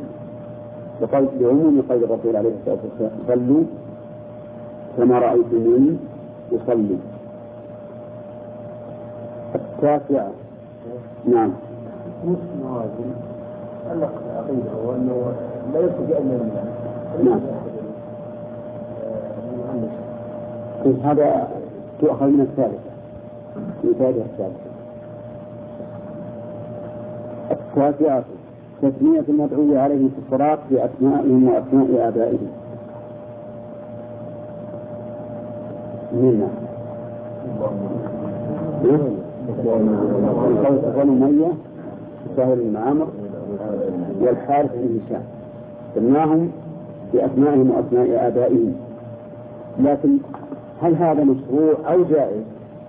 لعموم قول الرسول عليه الصلاة والسلام: صلوا كما رأيتموني أصلي. التاسعة. نعم. العقيدة هو أنه لا يستطيع أن نعم. هذا تؤخذ من الثالثة، في فائدة الثالثة. التاسعة تسمية المدعو عليه في الصلاة بأسمائهم وأسماء آبائهم. منا قول أمية سهل بن عامر والحارث بن هشام سماهم بأسمائهم وأسماء آبائهم. لكن هل هذا مشروع أو جائز؟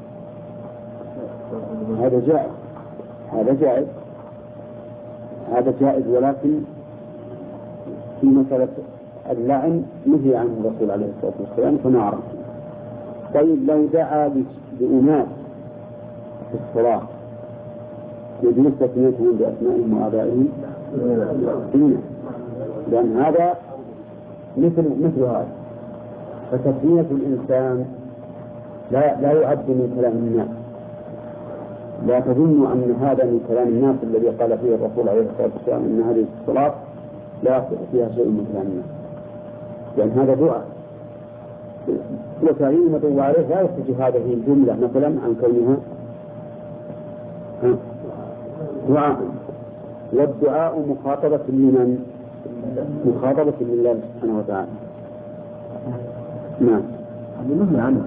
هذا جائز، هذا جائز، هذا جائز، ولكن في مسألة اللعن نهي عنه الرسول عليه الصلاة والسلام كما عرفنا. طيب لو دعا بأناس في الصلاة يجوز تسميتهم بأسمائهم وآبائهم؟ لأن هذا مثل هذا. فتسمية الإنسان لا يعد من كلام الناس. لا تظن أن هذا من كلام الناس الذي قال فيه الرسول عليه الصلاة والسلام إن هذه الصلاة لا يصح فيها شيء من كلام الناس، لأن هذا دعاء. وتعيين مدعو عليه لا يخرج هذه الجملة مثلا عن كونها دعاء. والدعاء مخاطبة لمن؟ مخاطبة لله سبحانه وتعالى. نعم. بالنسبة عنه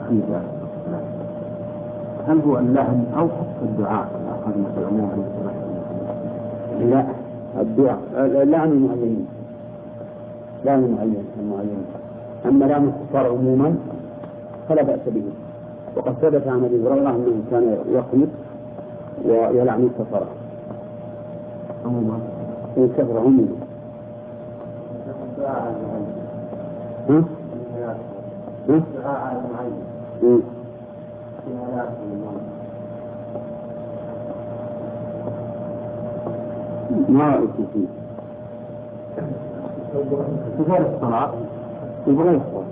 هل هو اللعن أو الدعاء الآخر مثل عموما؟ لا، الدعاء اللعن المعين، لعن المعين. أما لعن الكفار عموما فلا بأس به. وقد ثبت عن أبي هريرة أنه كان يقنط ويلعن الكفار عموما. الكفر عموما. ما رأيكم فيه؟ كفار الصلاة يبغى الصلاة.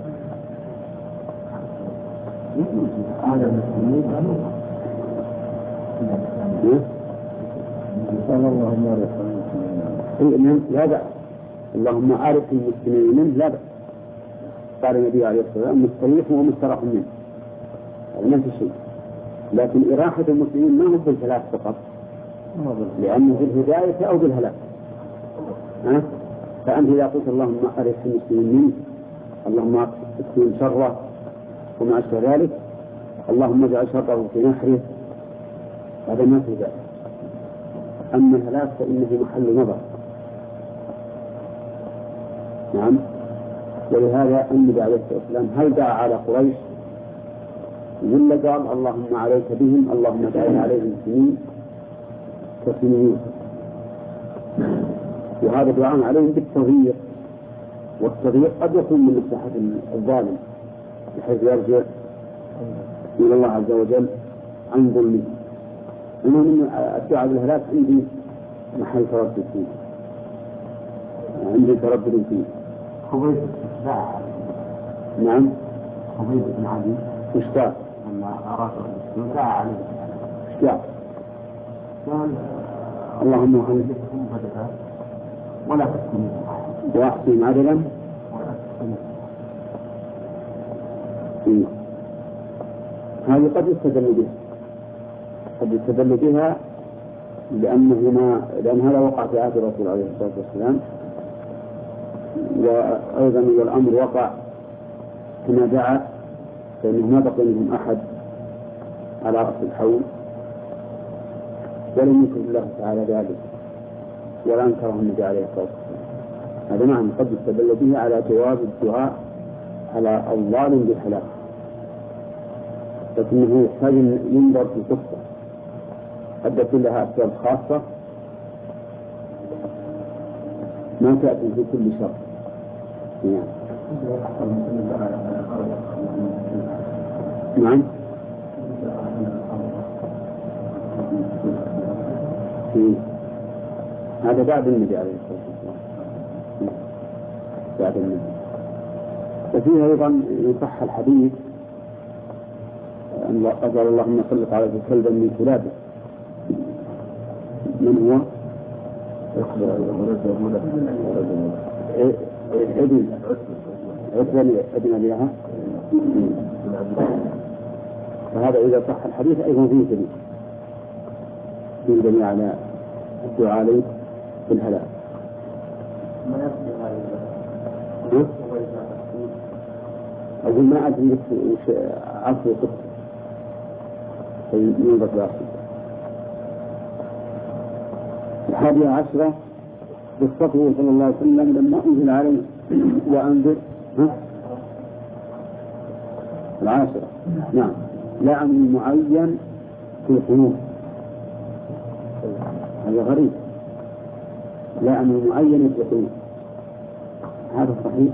هذا المسلمين صلى الله عليه وسلم لا بأس. اللهم أعرف المسلمين منه لا بأس. قال النبي عليه الصلاة والسلام: مستريح ومستراح منه، ما في شيء. لكن إراحة المسلمين ما هو بالثلاث فقط، لأنه في الهداية أو بالهلاك. فأنت إذا قلت اللهم أعرف المسلمين منه، اللهم اكفهم شره وما أشبه ذلك، اللهم اجعل شره في نحره، هذا ما في ذلك. أما الهلاك فإنه محل نظر. نعم. ولهذا النبي عليه الصلاة والسلام هل دعا على قريش ولا قال اللهم عليك بهم، اللهم اجعل عليهم سنين كسنين؟ وهذا دعاء عليهم بالتضييق، والتضييق قد يكون من مصلحة الظالم بحيث يرجع إلى الله عز وجل عن ظلمه. المهم الدعاء بالهلاك عندي محل تردد فيه، عندي تردد فيه. خبيب دعا. نعم. خبيب بن عدي اشتاق لما أراد دعا عليه اشتاق قال اللهم أنت ولا تسكن وأحسن عدلا. هذه قد يستدل بها، قد يستدل بها لأن هذا وقع في عهد الرسول عليه الصلاة والسلام، وأيضا الأمر وقع كما دعا فإنه ما بقي منهم أحد على رأس الحوض ولم يكن الله تعالى ذلك ولا أنكره النبي عليه الصلاة والسلام. هذا معنى قد استدل به على جواز الدعاء على الظالم بالهلاك، لكنه يحتاج ينظر في قصة أدت لها أسباب خاصة ما تأتي في كل شر. نعم. هذا بعد النبي عليه الصلاة والسلام، بعد النبي. وفيه أيضا يصح الحديث أن قال اللهم صل على كلبا من كلابه. من هو؟ أدنى لها. فهذا إذا صح الحديث أيضا فيه دليل في الجميع على الدعاء عليه بالهلاك. ما يصدق هذا أقول ما أدري وش عصر قصة ينظر لأصل. 11 قصته صلى الله عليه وسلم لما أنزل عليه وأنذر 10. نعم. لا أمر معين في القنوت، هذا غريب. لا أمر معين في القنوت، هذا صحيح؟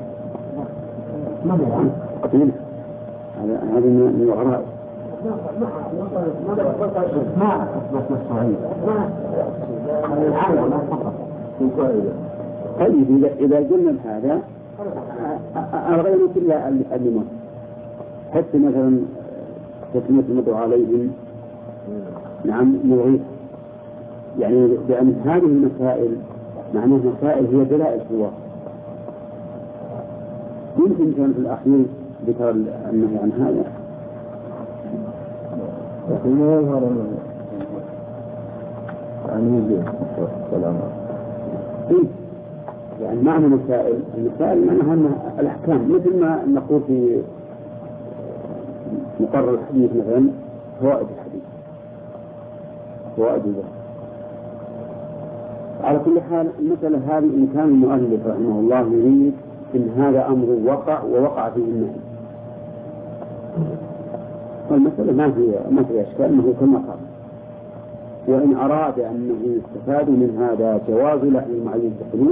هذا من الغرائب. ما أثبت الصحيح. طيب إذا قلنا بهذا أرغينا كل اللي حتى مثلا تسمية المدعو عليهم نعم نغيث، يعني بأن هذه المسائل معناها مسائل هي دلائل في الواقع. يمكن كان في الأخير ذكر النهي عن هذا، لكن ما يظهر يعني يعني معنى المسائل معناها الأحكام، مثل ما نقول في مقرر الحديث مثلا فوائد الحديث، فوائد الوقت. على كل حال المسألة هذه إن كان المؤلف رحمه الله يريد إن هذا أمر ووقع فيه النهي، والمسألة ما في أشكال، أنه كما قال. وإن أراد أنه يستفاد من هذا جواز لحن المعين التقليد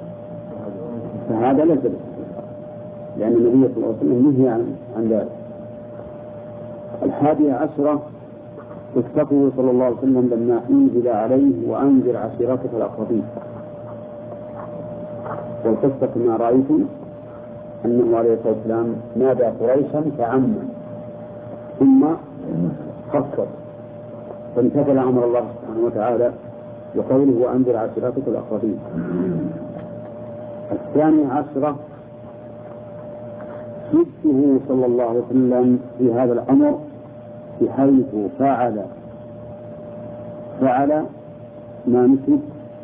فهذا ليس، لأن النبي صلى الله عليه وسلم نهي عن ذلك. 11 قصته صلى الله عليه وسلم لما أنزل عليه وأنذر عشيرتك الأقربين. والقصة كما رأيتم أنه عليه الصلاة والسلام نادى قريشا فعم ثم خصص فامتثل أمر الله سبحانه وتعالى وقوله وأنذر عشيرتك الأقربين. 12 جده صلى الله عليه وسلم في هذا الأمر بحيث فعل ما نسب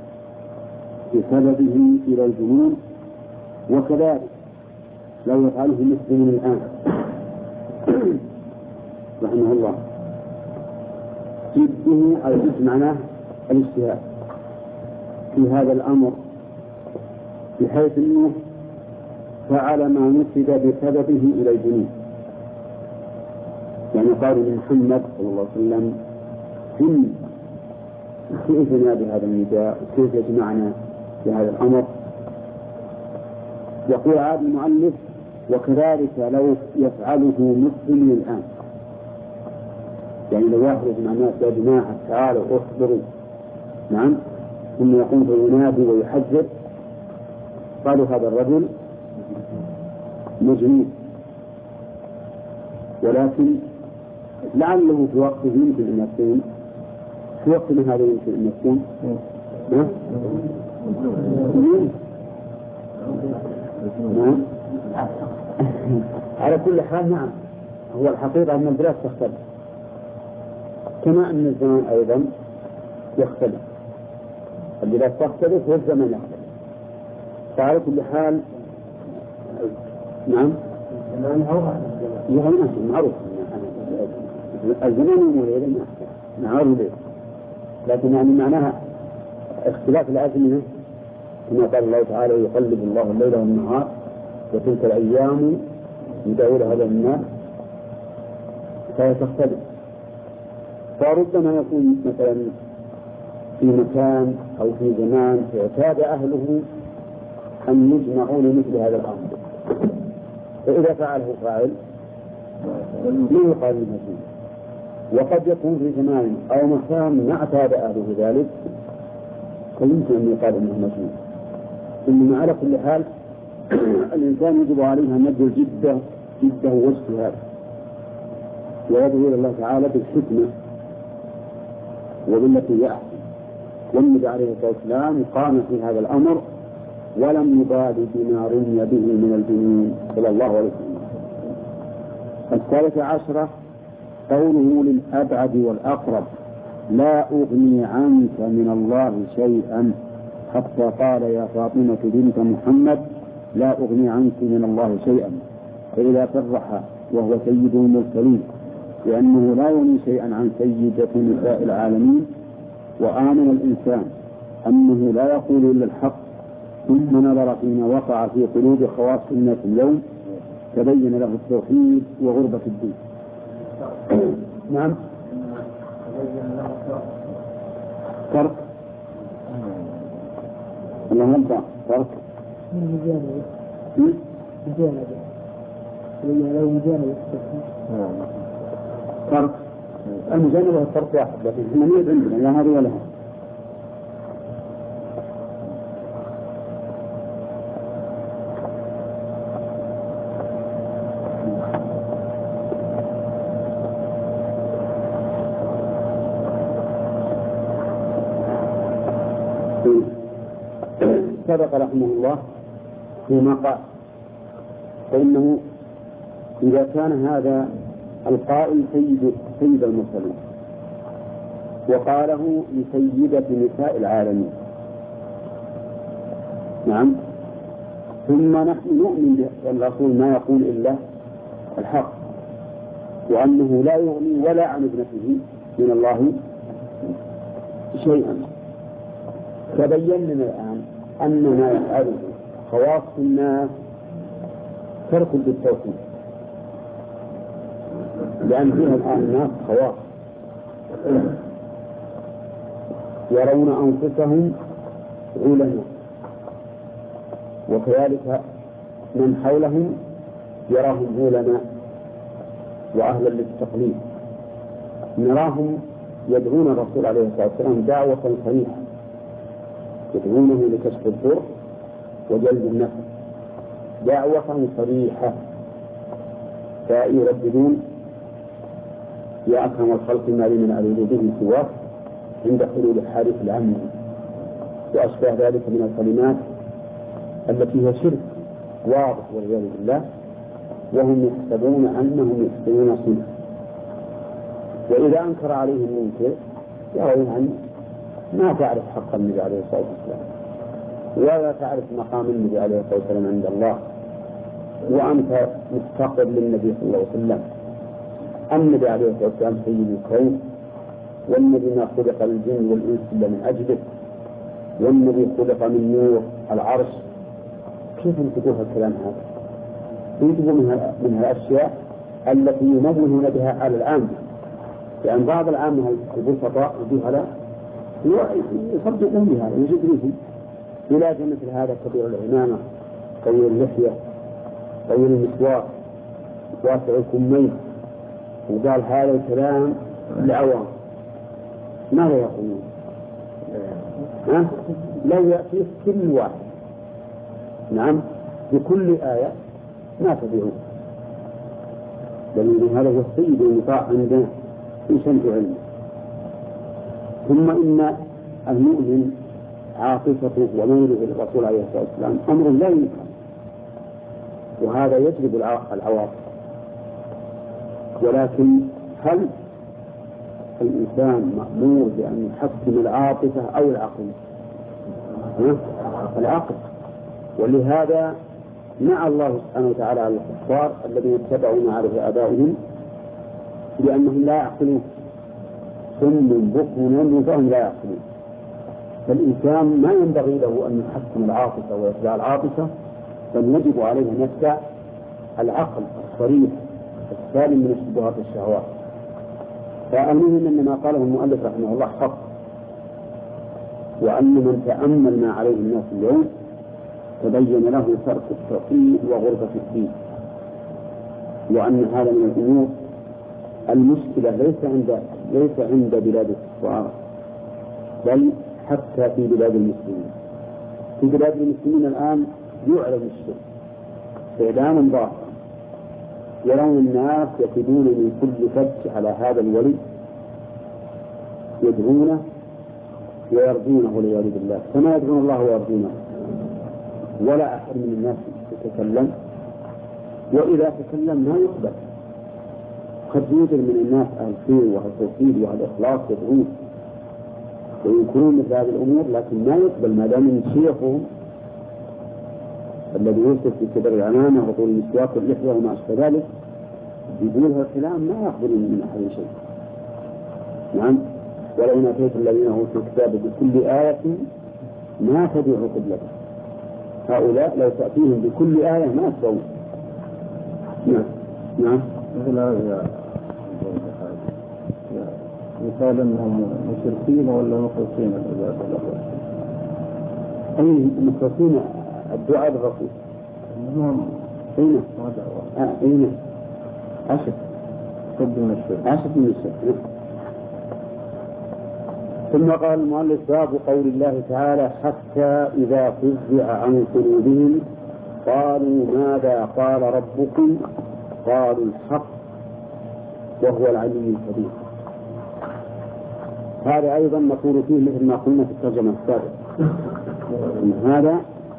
بسببه إلى الجنون، وكذلك لو يفعله المسلمون الآن رحمه الله. جده أي معناه الاجتهاد في هذا الأمر بحيث أنه فعل ما نسب بسببه إلى الجنون. يعني قالوا لمحمد صلى الله عليه وسلم كيف نادي هذا النداء وكيف يجمعنا في هذا الأمر. يقول عاد المؤلف وكذلك لو يفعله مسلم الآن، يعني لو يخرج مع الناس يا جماعة تعالوا اصبروا نعم ثم يقوم فينادي ويحذر، قالوا هذا الرجل مجنون. ولكن لعله في وقته يمكن أن يكون في وقتنا هذا يمكن أن يكون نعم. على كل حال نعم، هو الحقيقة أن البلاد تختلف كما أن الزمان أيضا يختلف، البلاد تختلف والزمن يختلف. فعلى كل حال نعم يعني معروف الزمان والليل نهار وليل، لكن يعني معناها اختلاف الأزمنة كما قال الله تعالى يقلب الله الليل والنهار وتلك الأيام يداولها هذا الناس فهي تختلف. فربما يكون مثلا في مكان أو في زمان اعتاد أهله أن يجمعوا لمثل هذا الأمر، فإذا فعله فاعل لا يقال المسلم. وقد يكون في زمان أو مكان ما اعتاد أهله ذلك فيمكن أن يقال أنه مسلم. إنما على كل حال الإنسان يجب عليه أن يبذل جده واجتهاده ويدعو إلى الله تعالى بالحكمة وبالتي هي أحسن. والنبي عليه الصلاة والسلام قام في هذا الأمر ولم يبالي بما رمي به من الجنون صلى الله عليه وسلم. 13 قوله للأبعد والأقرب لا أغني عنك من الله شيئا، حتى قال يا فاطمة بنت محمد لا أغني عنك من الله شيئا، فإذا صرح وهو سيد المرسلين لأنه لا يغني شيئا عن سيدة نساء العالمين، وآمن الإنسان أنه لا يقول إلا الحق، ثم نظر فيما وقع في قلوب خواص الناس اليوم تبين له التوحيد وغربة الدين. نعم فرق الله يبقى فرق فرق المجانبة فرق واحد، لكن المنية عندنا لا هذه ولا هذه. سبق رحمه الله فيما قال، فإنه إذا كان هذا القائل سيد المرسلين وقاله لسيدة نساء العالمين، نعم، ثم نحن نؤمن بالرسول ما يقول إلا الحق، وأنه لا يغني ولا عن ابنته من الله شيئا، تبين لنا الآن أن ما يفعله خواص الناس ترك بالتوحيد، لأن فيها الآن ناس خواص يرون أنفسهم علماء، وكذلك من حولهم يراهم علماء وأهلا للتقليد. نراهم يدعون الرسول عليه الصلاة والسلام دعوة صريحة، يدعونه لكشف الضر وجلب النفع، دعوة صريحة، فيرددون يا أكرم الخلق ما لي من أريد به سواك عند حلول الحادث العام، وأشبه ذلك من الكلمات التي هي شرك واضح والعياذ بالله، وهم يحسبون أنهم يحسنون صنعا. وإذا أنكر عليهم منكر يرون أن ما تعرف حق النبي عليه الصلاة والسلام ولا تعرف مقام النبي عليه الصلاة والسلام عند الله، وأنت مفتقر للنبي صلى الله عليه وسلم. النبي عليه الصلاة والسلام سيد الكون، والنبي ما خلق الجن والإنس إلا من أجله، والنبي خلق من نور العرش. كيف تقول الكلام هذا؟ ينتبه من الأشياء التي ينوهون بها على العامة، لأن بعض العامة البسطاء الجهلاء يصدقون بها ويجدون علاج مثل هذا كبير العمامة، طويل اللحية، طويل المسواك، واسع الكمين، وقال هذا الكلام لعوام. ماذا يقولون؟ لو يأتي كل واحد نعم بكل آية ما تبعون، بل هذا هو السيد المطاع عندنا في شمس علمه. ثم إن المؤمن عاطفته وميله إلى الرسول عليه الصلاة والسلام أمر لا يمكن، وهذا يجلب العواطف. ولكن هل الإنسان مأمور بأن يحكم العاطفة أو العقل؟ العقل. ولهذا مع الله سبحانه وتعالى على الكفار الذين اتبعوا ما عليه آباؤهم لأنهم لا يعقلون، ثم بكم عمي فهم لا يعقلون. فالإنسان ما ينبغي له أن يحكم العاطفة ويتبع العاطفة، بل يجب عليه أن يتبع العقل الصريح السالم من الشبهات والشهوات. فالمهم أن ما قاله المؤلف رحمه الله حق، وأن من تأمل ما عليه الناس اليوم تبين له فرق التوحيد وغربة الدين، وأن هذا من الأمور المشكلة ليس عند بلاد الكفار بل حتى في بلاد المسلمين. في بلاد المسلمين الآن يعلن الشرك إعلانا ظاهرا، يرون الناس يكيدون من كل فج على هذا الولي، يدعونه ويرجونه والعياذ بالله كما يدعون الله ويرجونه، ولا أحد من الناس يتكلم، وإذا تكلم ما يقبل. قد يوجد من الناس أهل الخير وأهل التوحيد وأهل الإخلاص يدعون وينكرون مثل هذه الأمور، لكن ما يقبل ما دام من شيخهم الذي يوصف في كبر العمامة وطول المسواك واللحية وما أشبه ذلك يقول هذا الكلام ما يقبل من أحد شيء. نعم، ولئن أتيت الذين أوتوا الكتاب بكل آية ما تبعوا قبلته، هؤلاء لو تأتيهم بكل آية ما يسوون. نعم نعم. مثال أنهم مشركين ولا مخلصين العبادة لله؟ أي مخلصين الدعاء للرسول. نعم. أين؟ أين؟ عشر. صد من الشرك. عشر من الشرك. ثم قال المؤلف باب قول الله تعالى حتى إذا فزع عن قلوبهم قالوا ماذا قال ربكم قالوا الحق وهو العلي الكبير. هذا أيضا نقول فيه مثل ما قلنا في الترجمة السابقة، هذا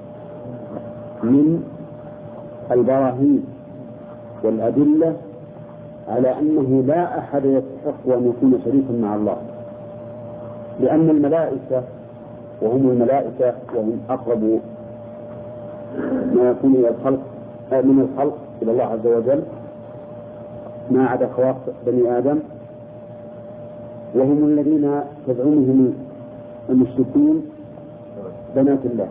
من البراهين والأدلة على أنه لا أحد يستحق أن يكون شريكا مع الله، لأن الملائكة وهم الملائكة وهم أقرب ما يكون من الخلق إلى الله عز وجل ما عدا خواص بني آدم، وهم الذين تزعمهم المشركون بنات الله.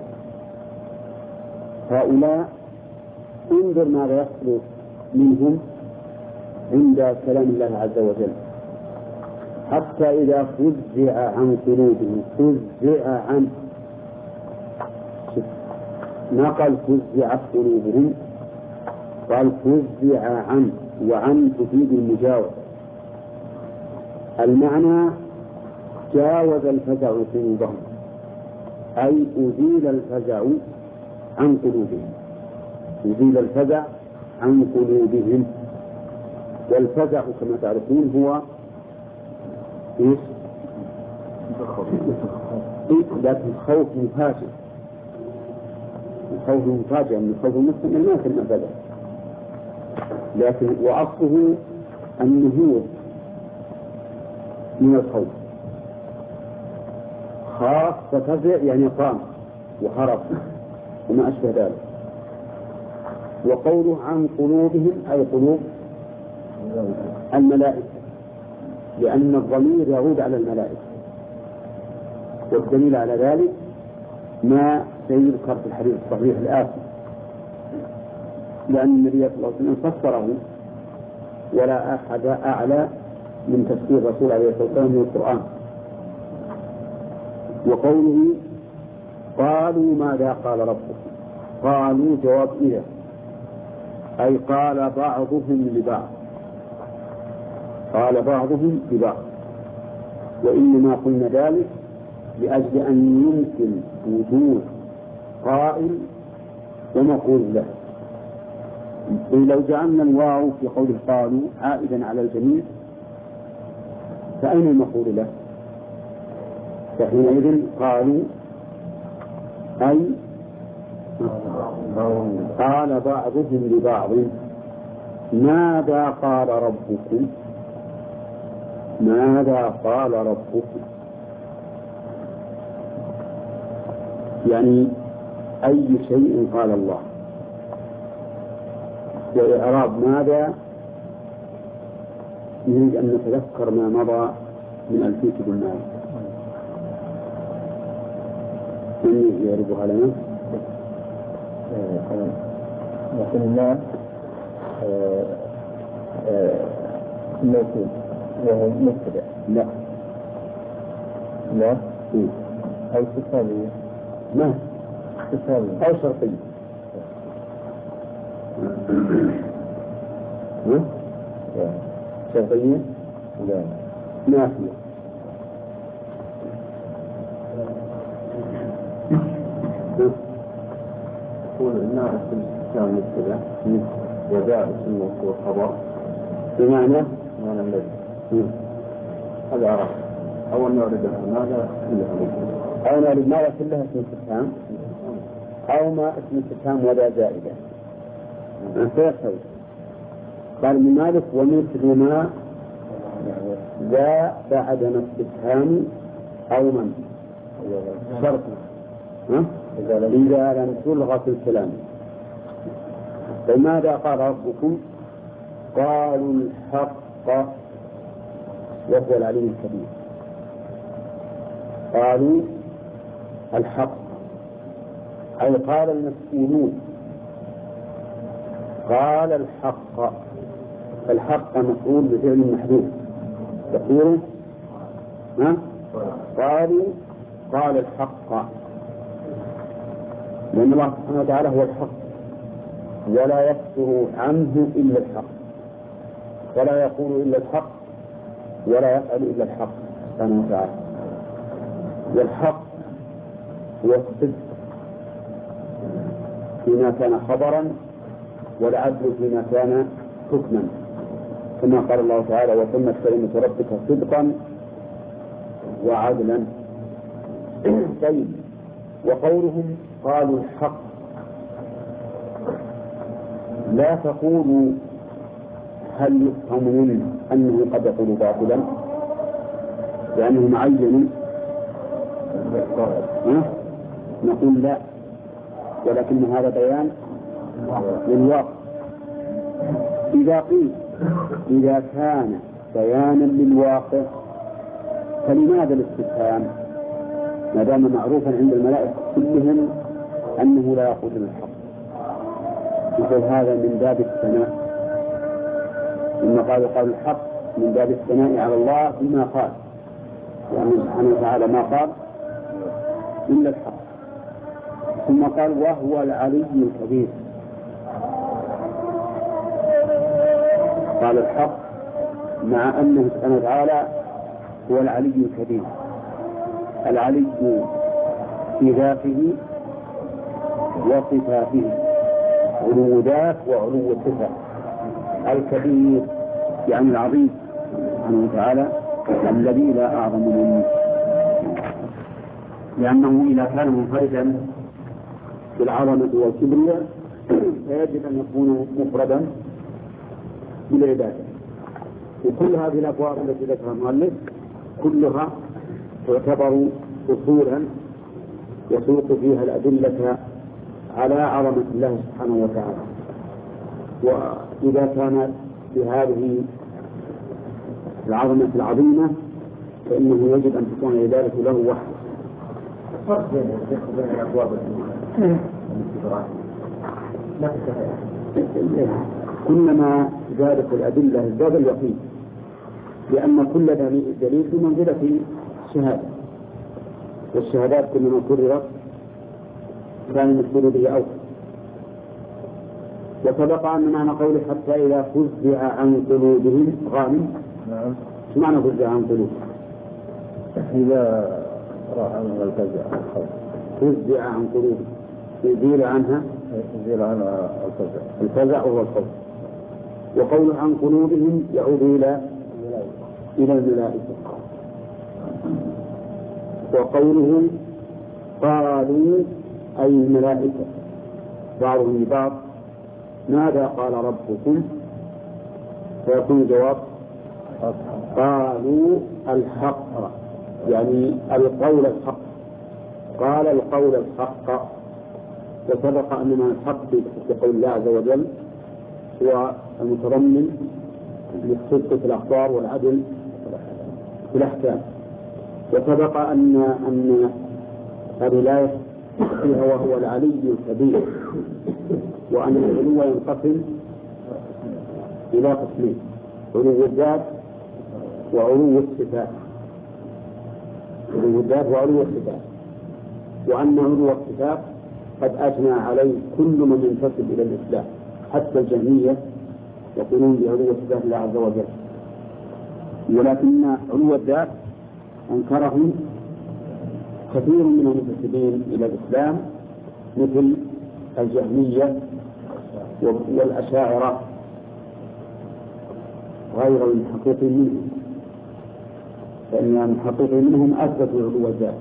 هؤلاء انظر ماذا يحصل منهم عند كلام الله عز وجل حتى إذا فزع عن قلوبهم. فزع عن، ما قال فزعت قلوبهم، قال فزع عن، وعن تفيد المجاوزة. المعنى جاوز الفزع قلوبهم، أي أزيل الفزع عن قلوبهم، أزيل الفزع عن قلوبهم. والفزع كما تعرفون هو إيش؟ لكن خوف مفاجئ، الخوف مفاجئ من خوف المسلم ما كان فزع، لكن وأصله النهوض من الخوف، خاف ففزع يعني قام وهرب وما أشبه ذلك. وقوله عن قلوبهم أي قلوب الملائكة، لأن الضمير يعود على الملائكة، والدليل على ذلك ما سيذكر في الحديث الصحيح الآتي، لأن النبي صلى الله عليه وسلم فسره ولا أحد أعلى من تفسير الرسول عليه الصلاة والسلام من القرآن. وقوله قالوا ماذا قال ربكم، قالوا جواب إذا، أي قال بعضهم لبعض، قال بعضهم لبعض. وإنما قلنا ذلك لأجل أن يمكن وجود قائل ومقول له. لو جعلنا الواو في قوله قالوا عائدا على الجميع فأين المقول له؟ فحينئذ قالوا أي قال بعضهم لبعض ماذا قال ربكم، ماذا قال ربكم، يعني أي شيء قال الله. وإعراب ماذا نريد أن نتذكر ما مضى من ألفية بن مالك. من يعرفها لنا؟ وقلنا موصول وهو مبتدأ. لا لا أو استفهامية. ما استفهامية أو شرطية. شرطية؟ لا نافية. يقول إنها اسم استفهام مبتدأ وجاء اسم موصول خبر بمعنى الذي هذا عرف أول ما أردها ماذا كلها أو نريد ماذا كلها اسم استفهام أو ما اسم استفهام ولا زائدة فيحتوي. قال من مالك ومثل ما ذا بعد ما استفهام أو من شرط إذا لم تلغى في الكلام. فماذا قال ربكم؟ قالوا الحق وهو العلي الكبير. قالوا الحق أي قال المسؤولون قال الحق. الحق مفعول بفعل محذوف تقديره قالوا قال الحق، لأن الله سبحانه وتعالى هو الحق ولا يصدر عنه إلا الحق ولا يقول إلا الحق ولا يفعل إلا الحق سبحانه وتعالى. والحق هو الصدق فيما كان خبرا والعدل فيما كان حكما، كما قال الله تعالى وتمت كلمة ربك صدقا وعدلا. طيب وقولهم قالوا الحق لا تقولوا هل يفهم منه أنه قد يقول باطلا لأنه معين نقول لا، ولكن هذا بيان للواقع. إذا قيل إذا كان بيانا للواقع فلماذا الاستفهام ما دام معروفا عند الملائكة كلهم أنه لا يقول الحق؟ يقول هذا من باب الثناء، ثم قال الحق من باب الثناء على الله بما قال، يعني سبحانه وتعالى ما قال إلا الحق. ثم قال وهو العلي الكبير. قال الحق مع أنه سبحانه وتعالى هو العلي الكبير، العلي في ذاته وصفاته، علو ذات وعلو صفة. الكبير يعني العظيم سبحانه وتعالى الذي لا أعظم منه، لأنه إذا كان منفردا بالعظمة والكبرياء فيجب أن يكون مفردا بالعبادة. وكل هذه الأبواب التي ذكرها المؤلف كلها تعتبر أصولا يسوق فيها الأدلة على عظمة الله سبحانه وتعالى. وإذا كان بهذه العظمة العظيمة فإنه يجب أن تكون العبادة له وحده. فرق بين الأبواب كلما زادت الأدلة زاد اليقين، لأن كل دليل بمنزلة شهادة، والشهادات كلما كررت كان المقصود به أوفى. وسبق أن معنى قوله حتى إذا فزع عن قلوبهم غانم. نعم. شو معنى فزع عن قلوبهم؟ إذا راح عنها الفزع فزع عن قلوبهم يزيل عنها الفزع وهو الخوف. وقول عن قلوبهم يعود إلى الملائكة. وقولهم قالوا أي الملائكة بعضهم لبعض ماذا قال ربكم؟ فيكون الجواب قالوا الحق، يعني القول الحق. قال القول الحق. وسبق أننا الحق في قول الله عز وجل هو المتضمن للصدق في الأخبار والعدل في الأحكام. وسبق أن هذه الآية فيها وهو العلي الكبير، وأن العلو ينقسم إلى قسمين: علو الذات وعلو الصفات. علو الذات وعلو الصفات، وأن علو الصفات قد أجمع عليه كل من ينتسب إلى الإسلام، حتى الجهمية يقولون بعلو الصفات الله عز وجل. ولكن علو الذات أنكره كثير من المنتسبين إلى الإسلام مثل الجهمية والأشاعرة غير المحققين منهم، فإن المحققين منهم أثبتوا علو الذات.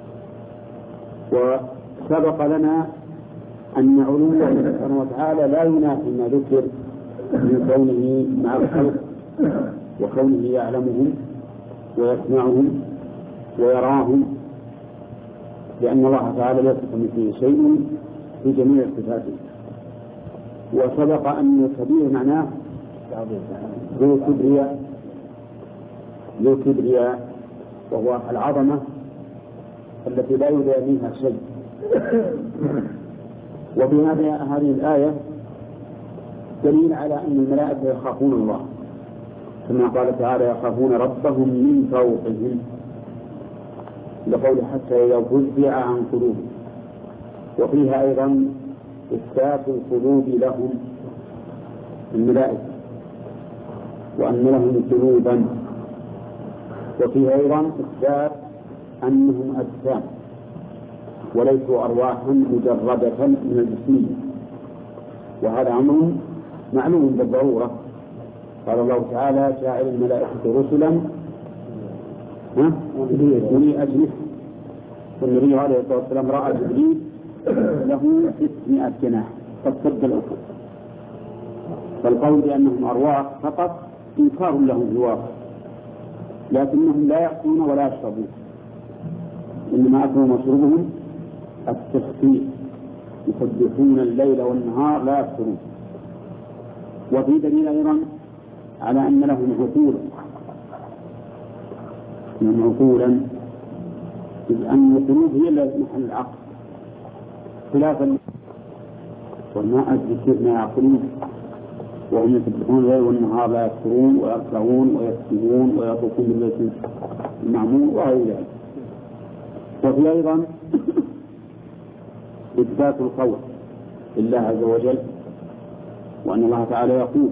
وسبق لنا أن علو الله سبحانه وتعالى لا ينافي ما ذكر من كونه مع الخلق وكونه يعلمهم ويسمعهم ويراهم، لأن الله تعالى ليس كمثله شيء في جميع صفاته. وسبق أن الكبير معناه ذو كبرياء، وهو العظمة التي لا يدانيها شيء. وفي هذه الآية دليل على أن الملائكة يخافون الله، كما قال تعالى: يخافون ربهم من فوقهم، لقول حتى إذا فزع عن قلوبهم. وفيها أيضا إثبات القلوب لهم الملائكة، وأن لهم قلوبا. وفيها أيضا إثبات أنهم أجسام وليسوا أرواحا مجردة من الجسمية، وهذا أمر معلوم بالضرورة. قال الله تعالى: جاعل الملائكة رسلا أولي أجنحة. والنبي عليه الصلاة والسلام رأى جبريل له 600 جناح قد سد الأفق. فالقول بأنهم أرواح فقط إنكار لهم في الواقع، لكنهم لا يأكلون ولا يشربون، إنما أكلهم وشربهم التسبيح، يسبحون الليل والنهار لا يفترون. وفي دليل أيضا على أن لهم عقولا، إذ أن القلوب هي التي محل العقل، خلافا والماء الذكر ما يعقلون، وهم يسبحون الليل والنهار لا يفترون ويركعون ويكتبون ويطوفون بالبيت المعمور وغير ذلك. وفي أيضا إثبات القول لله عز وجل، وأن الله تعالى يقول،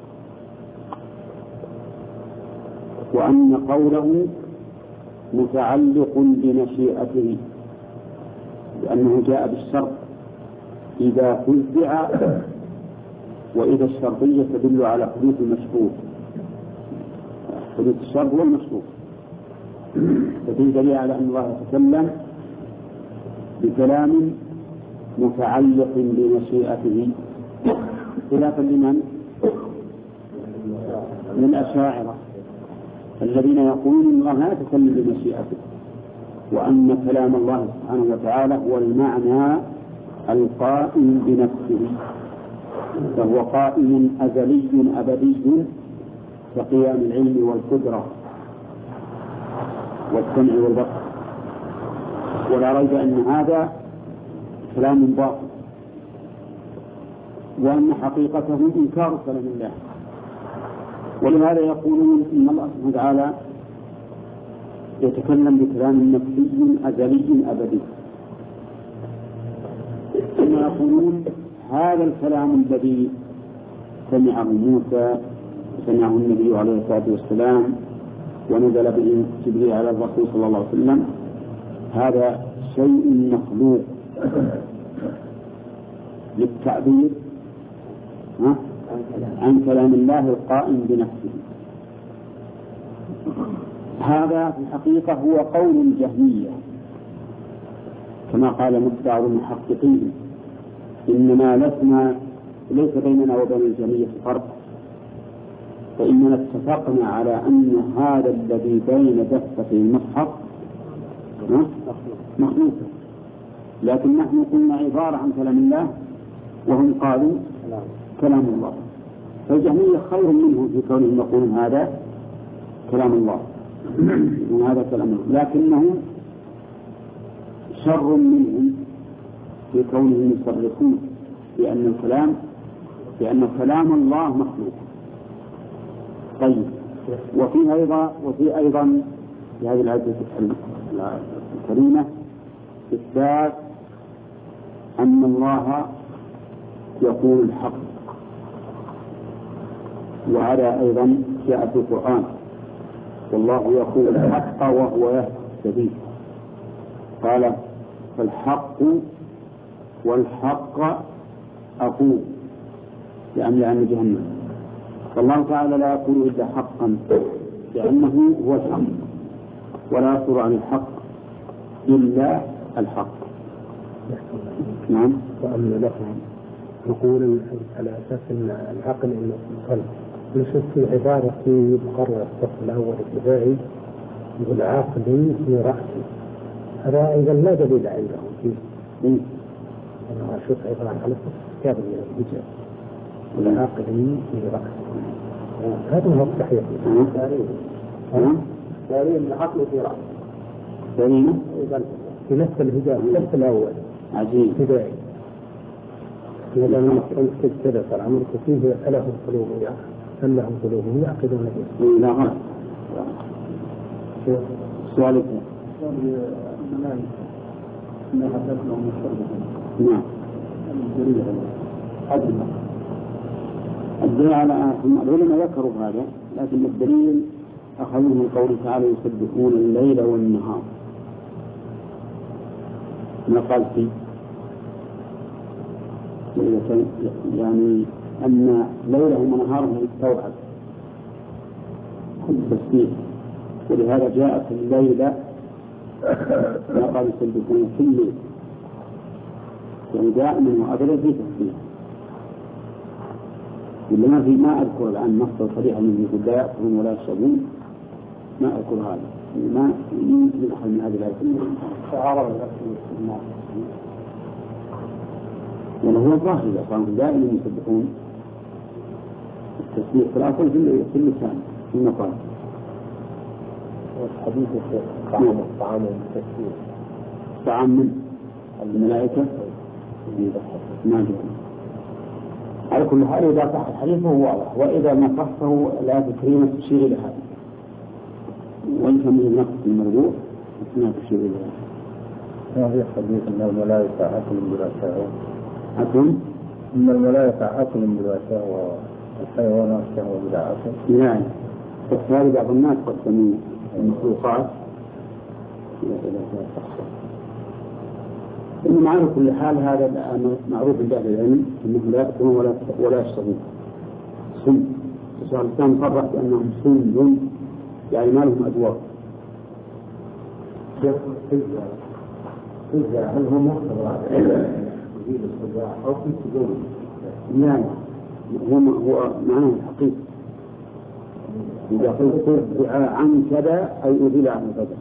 وأن قوله متعلق بمشيئته، لأنه جاء بالشرط إذا فزع، وإذا الشرطية تدل على حدوث المشروط، حدوث الشرط والمشروط. ففي دليل على أن الله يتكلم بكلام متعلق بمشيئته، خلافا لمن؟ من الأشاعرة الذين يقولون أن الله لا يتكلم بمشيئته، وأن كلام الله سبحانه وتعالى هو المعنى القائم بنفسه، فهو قائم أزلي أبدي كقيام العلم والقدرة والسمع والبصر. ولا ريب أن هذا كلام باطل، وأن حقيقته إنكار كلام الله. ولهذا يقولون إن الله سبحانه وتعالى يتكلم بكلام نفسي أزلي أبدي، ثم يقولون هذا الكلام الذي سمعه موسى وسمعه النبي عليه الصلاة والسلام ونزل به جبريل على الرسول صلى الله عليه وسلم، هذا شيء مخلوق للتعبير عن كلام الله القائم بنفسه. هذا في الحقيقة هو قول الجهمية، كما قال بعض المحققين: إنما ليس بيننا وبين الجهمية فرق، فإننا اتفقنا على أن هذا الذي بين دفتي المصحف مخلوق، لكن نحن قلنا عبارة عن كلام الله، وهم قالوا كلام الله. فالجهمية خير منهم في كونهم يقولون هذا كلام الله وهذا كلام الله، لكنهم شر منهم في كونهم يصرفون بأن كلام الله مخلوق. طيب، وفي أيضا في هذه الآية الكريمة إثبات أن الله يقول الحق، وهذا أيضا جاء في القرآن، والله يقول الحق وهو يهدي السبيل. قال فالحق والحق أقول يعني جهنم. فالله تعالى لا يقول إلا حقا لأنه هو الحق، ولا يصدر عن الحق إلا الحق. نعم. وأن لهم يقول على أساس أن العقل إنه القلب. نشوف في عبارة في مقرر الصف الأول الابتدائي يقول عقلي في رأسي، هذا أيضا لا دليل عندهم فيه. أنا أشوف عبارة على كتاب الهجاء والعقلي في رأسي، هذا هو الصحيح. دليل العقل في رأسي في نفس الهجاء الصف الأول عجيب ابتدائي. إذا ما قلت كذا صار عمرك فيه ألهم قلوب يعقدون به. لا غلط. سؤالك نعم. الدليل على العلماء ذكروا هذا، لكن الدليل أخذوه من قوله تعالى يسبحون الليل والنهار. ما قال فيه يعني أن ليلهم ونهارهم يستوعب كل تسبيح، ولهذا جاءت الليلة ما قال يسبحون في الليل، يعني دائما وأبدا في تسبيح. ما أذكر الآن نص صريحا من يقول لا يأكلون ولا يشربون، ما أذكر هذا، ما يمكن أحد من هذه الآية تعارض يعني هو الظاهر إذا كانوا دائما يسبحون التسبيح في الأصل في اللسان في المقال. والحديث طعام التسبيح طعام من الملائكة ما جاء. على كل حال إذا صح الحديث هو واضح، وإذا ما صحه الآية الكريمة تشير إلى هذا، وإن كان من النقص المرجوح ما تشير إلى هذا. ما هي حديث أن الملائكة عقل بلا شهوة؟ عقل؟ أن الملائكة عقل بلا شهوة والحيوانات شهوة بلا عقل؟ يعني فهذا بعض الناس قسموا المخلوقات إلى ثلاثة. إنما على كل حال هذا معروف عند أهل العلم أنهم لا يأكلون ولا يشربون. سم الشيخ الإسلام صرح بأنهم سم، يعني ما لهم أدوار. هل هو مختبر يزيد الصداع أو في سجود؟ لا، هو معناه الحقيقي. إذا قلت ترجع عن كذا أي أزيل عن كذا.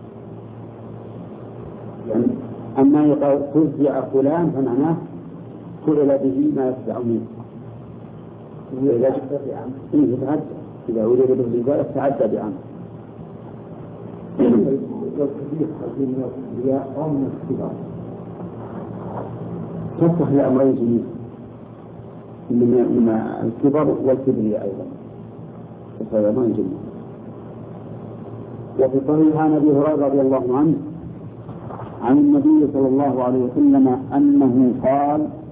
يعني أما يقول ترجع فلان فمعناه فعل به ما يتبع منه. إذا أريد بالرجال تعدى بعمل. تصلح لأمرين جميل من الكبر والكبرياء أيضا، فهذا ما جميل. وفي صحيح عن أبي هريرة رضي الله عنه عن النبي صلى الله عليه وسلم أنه قال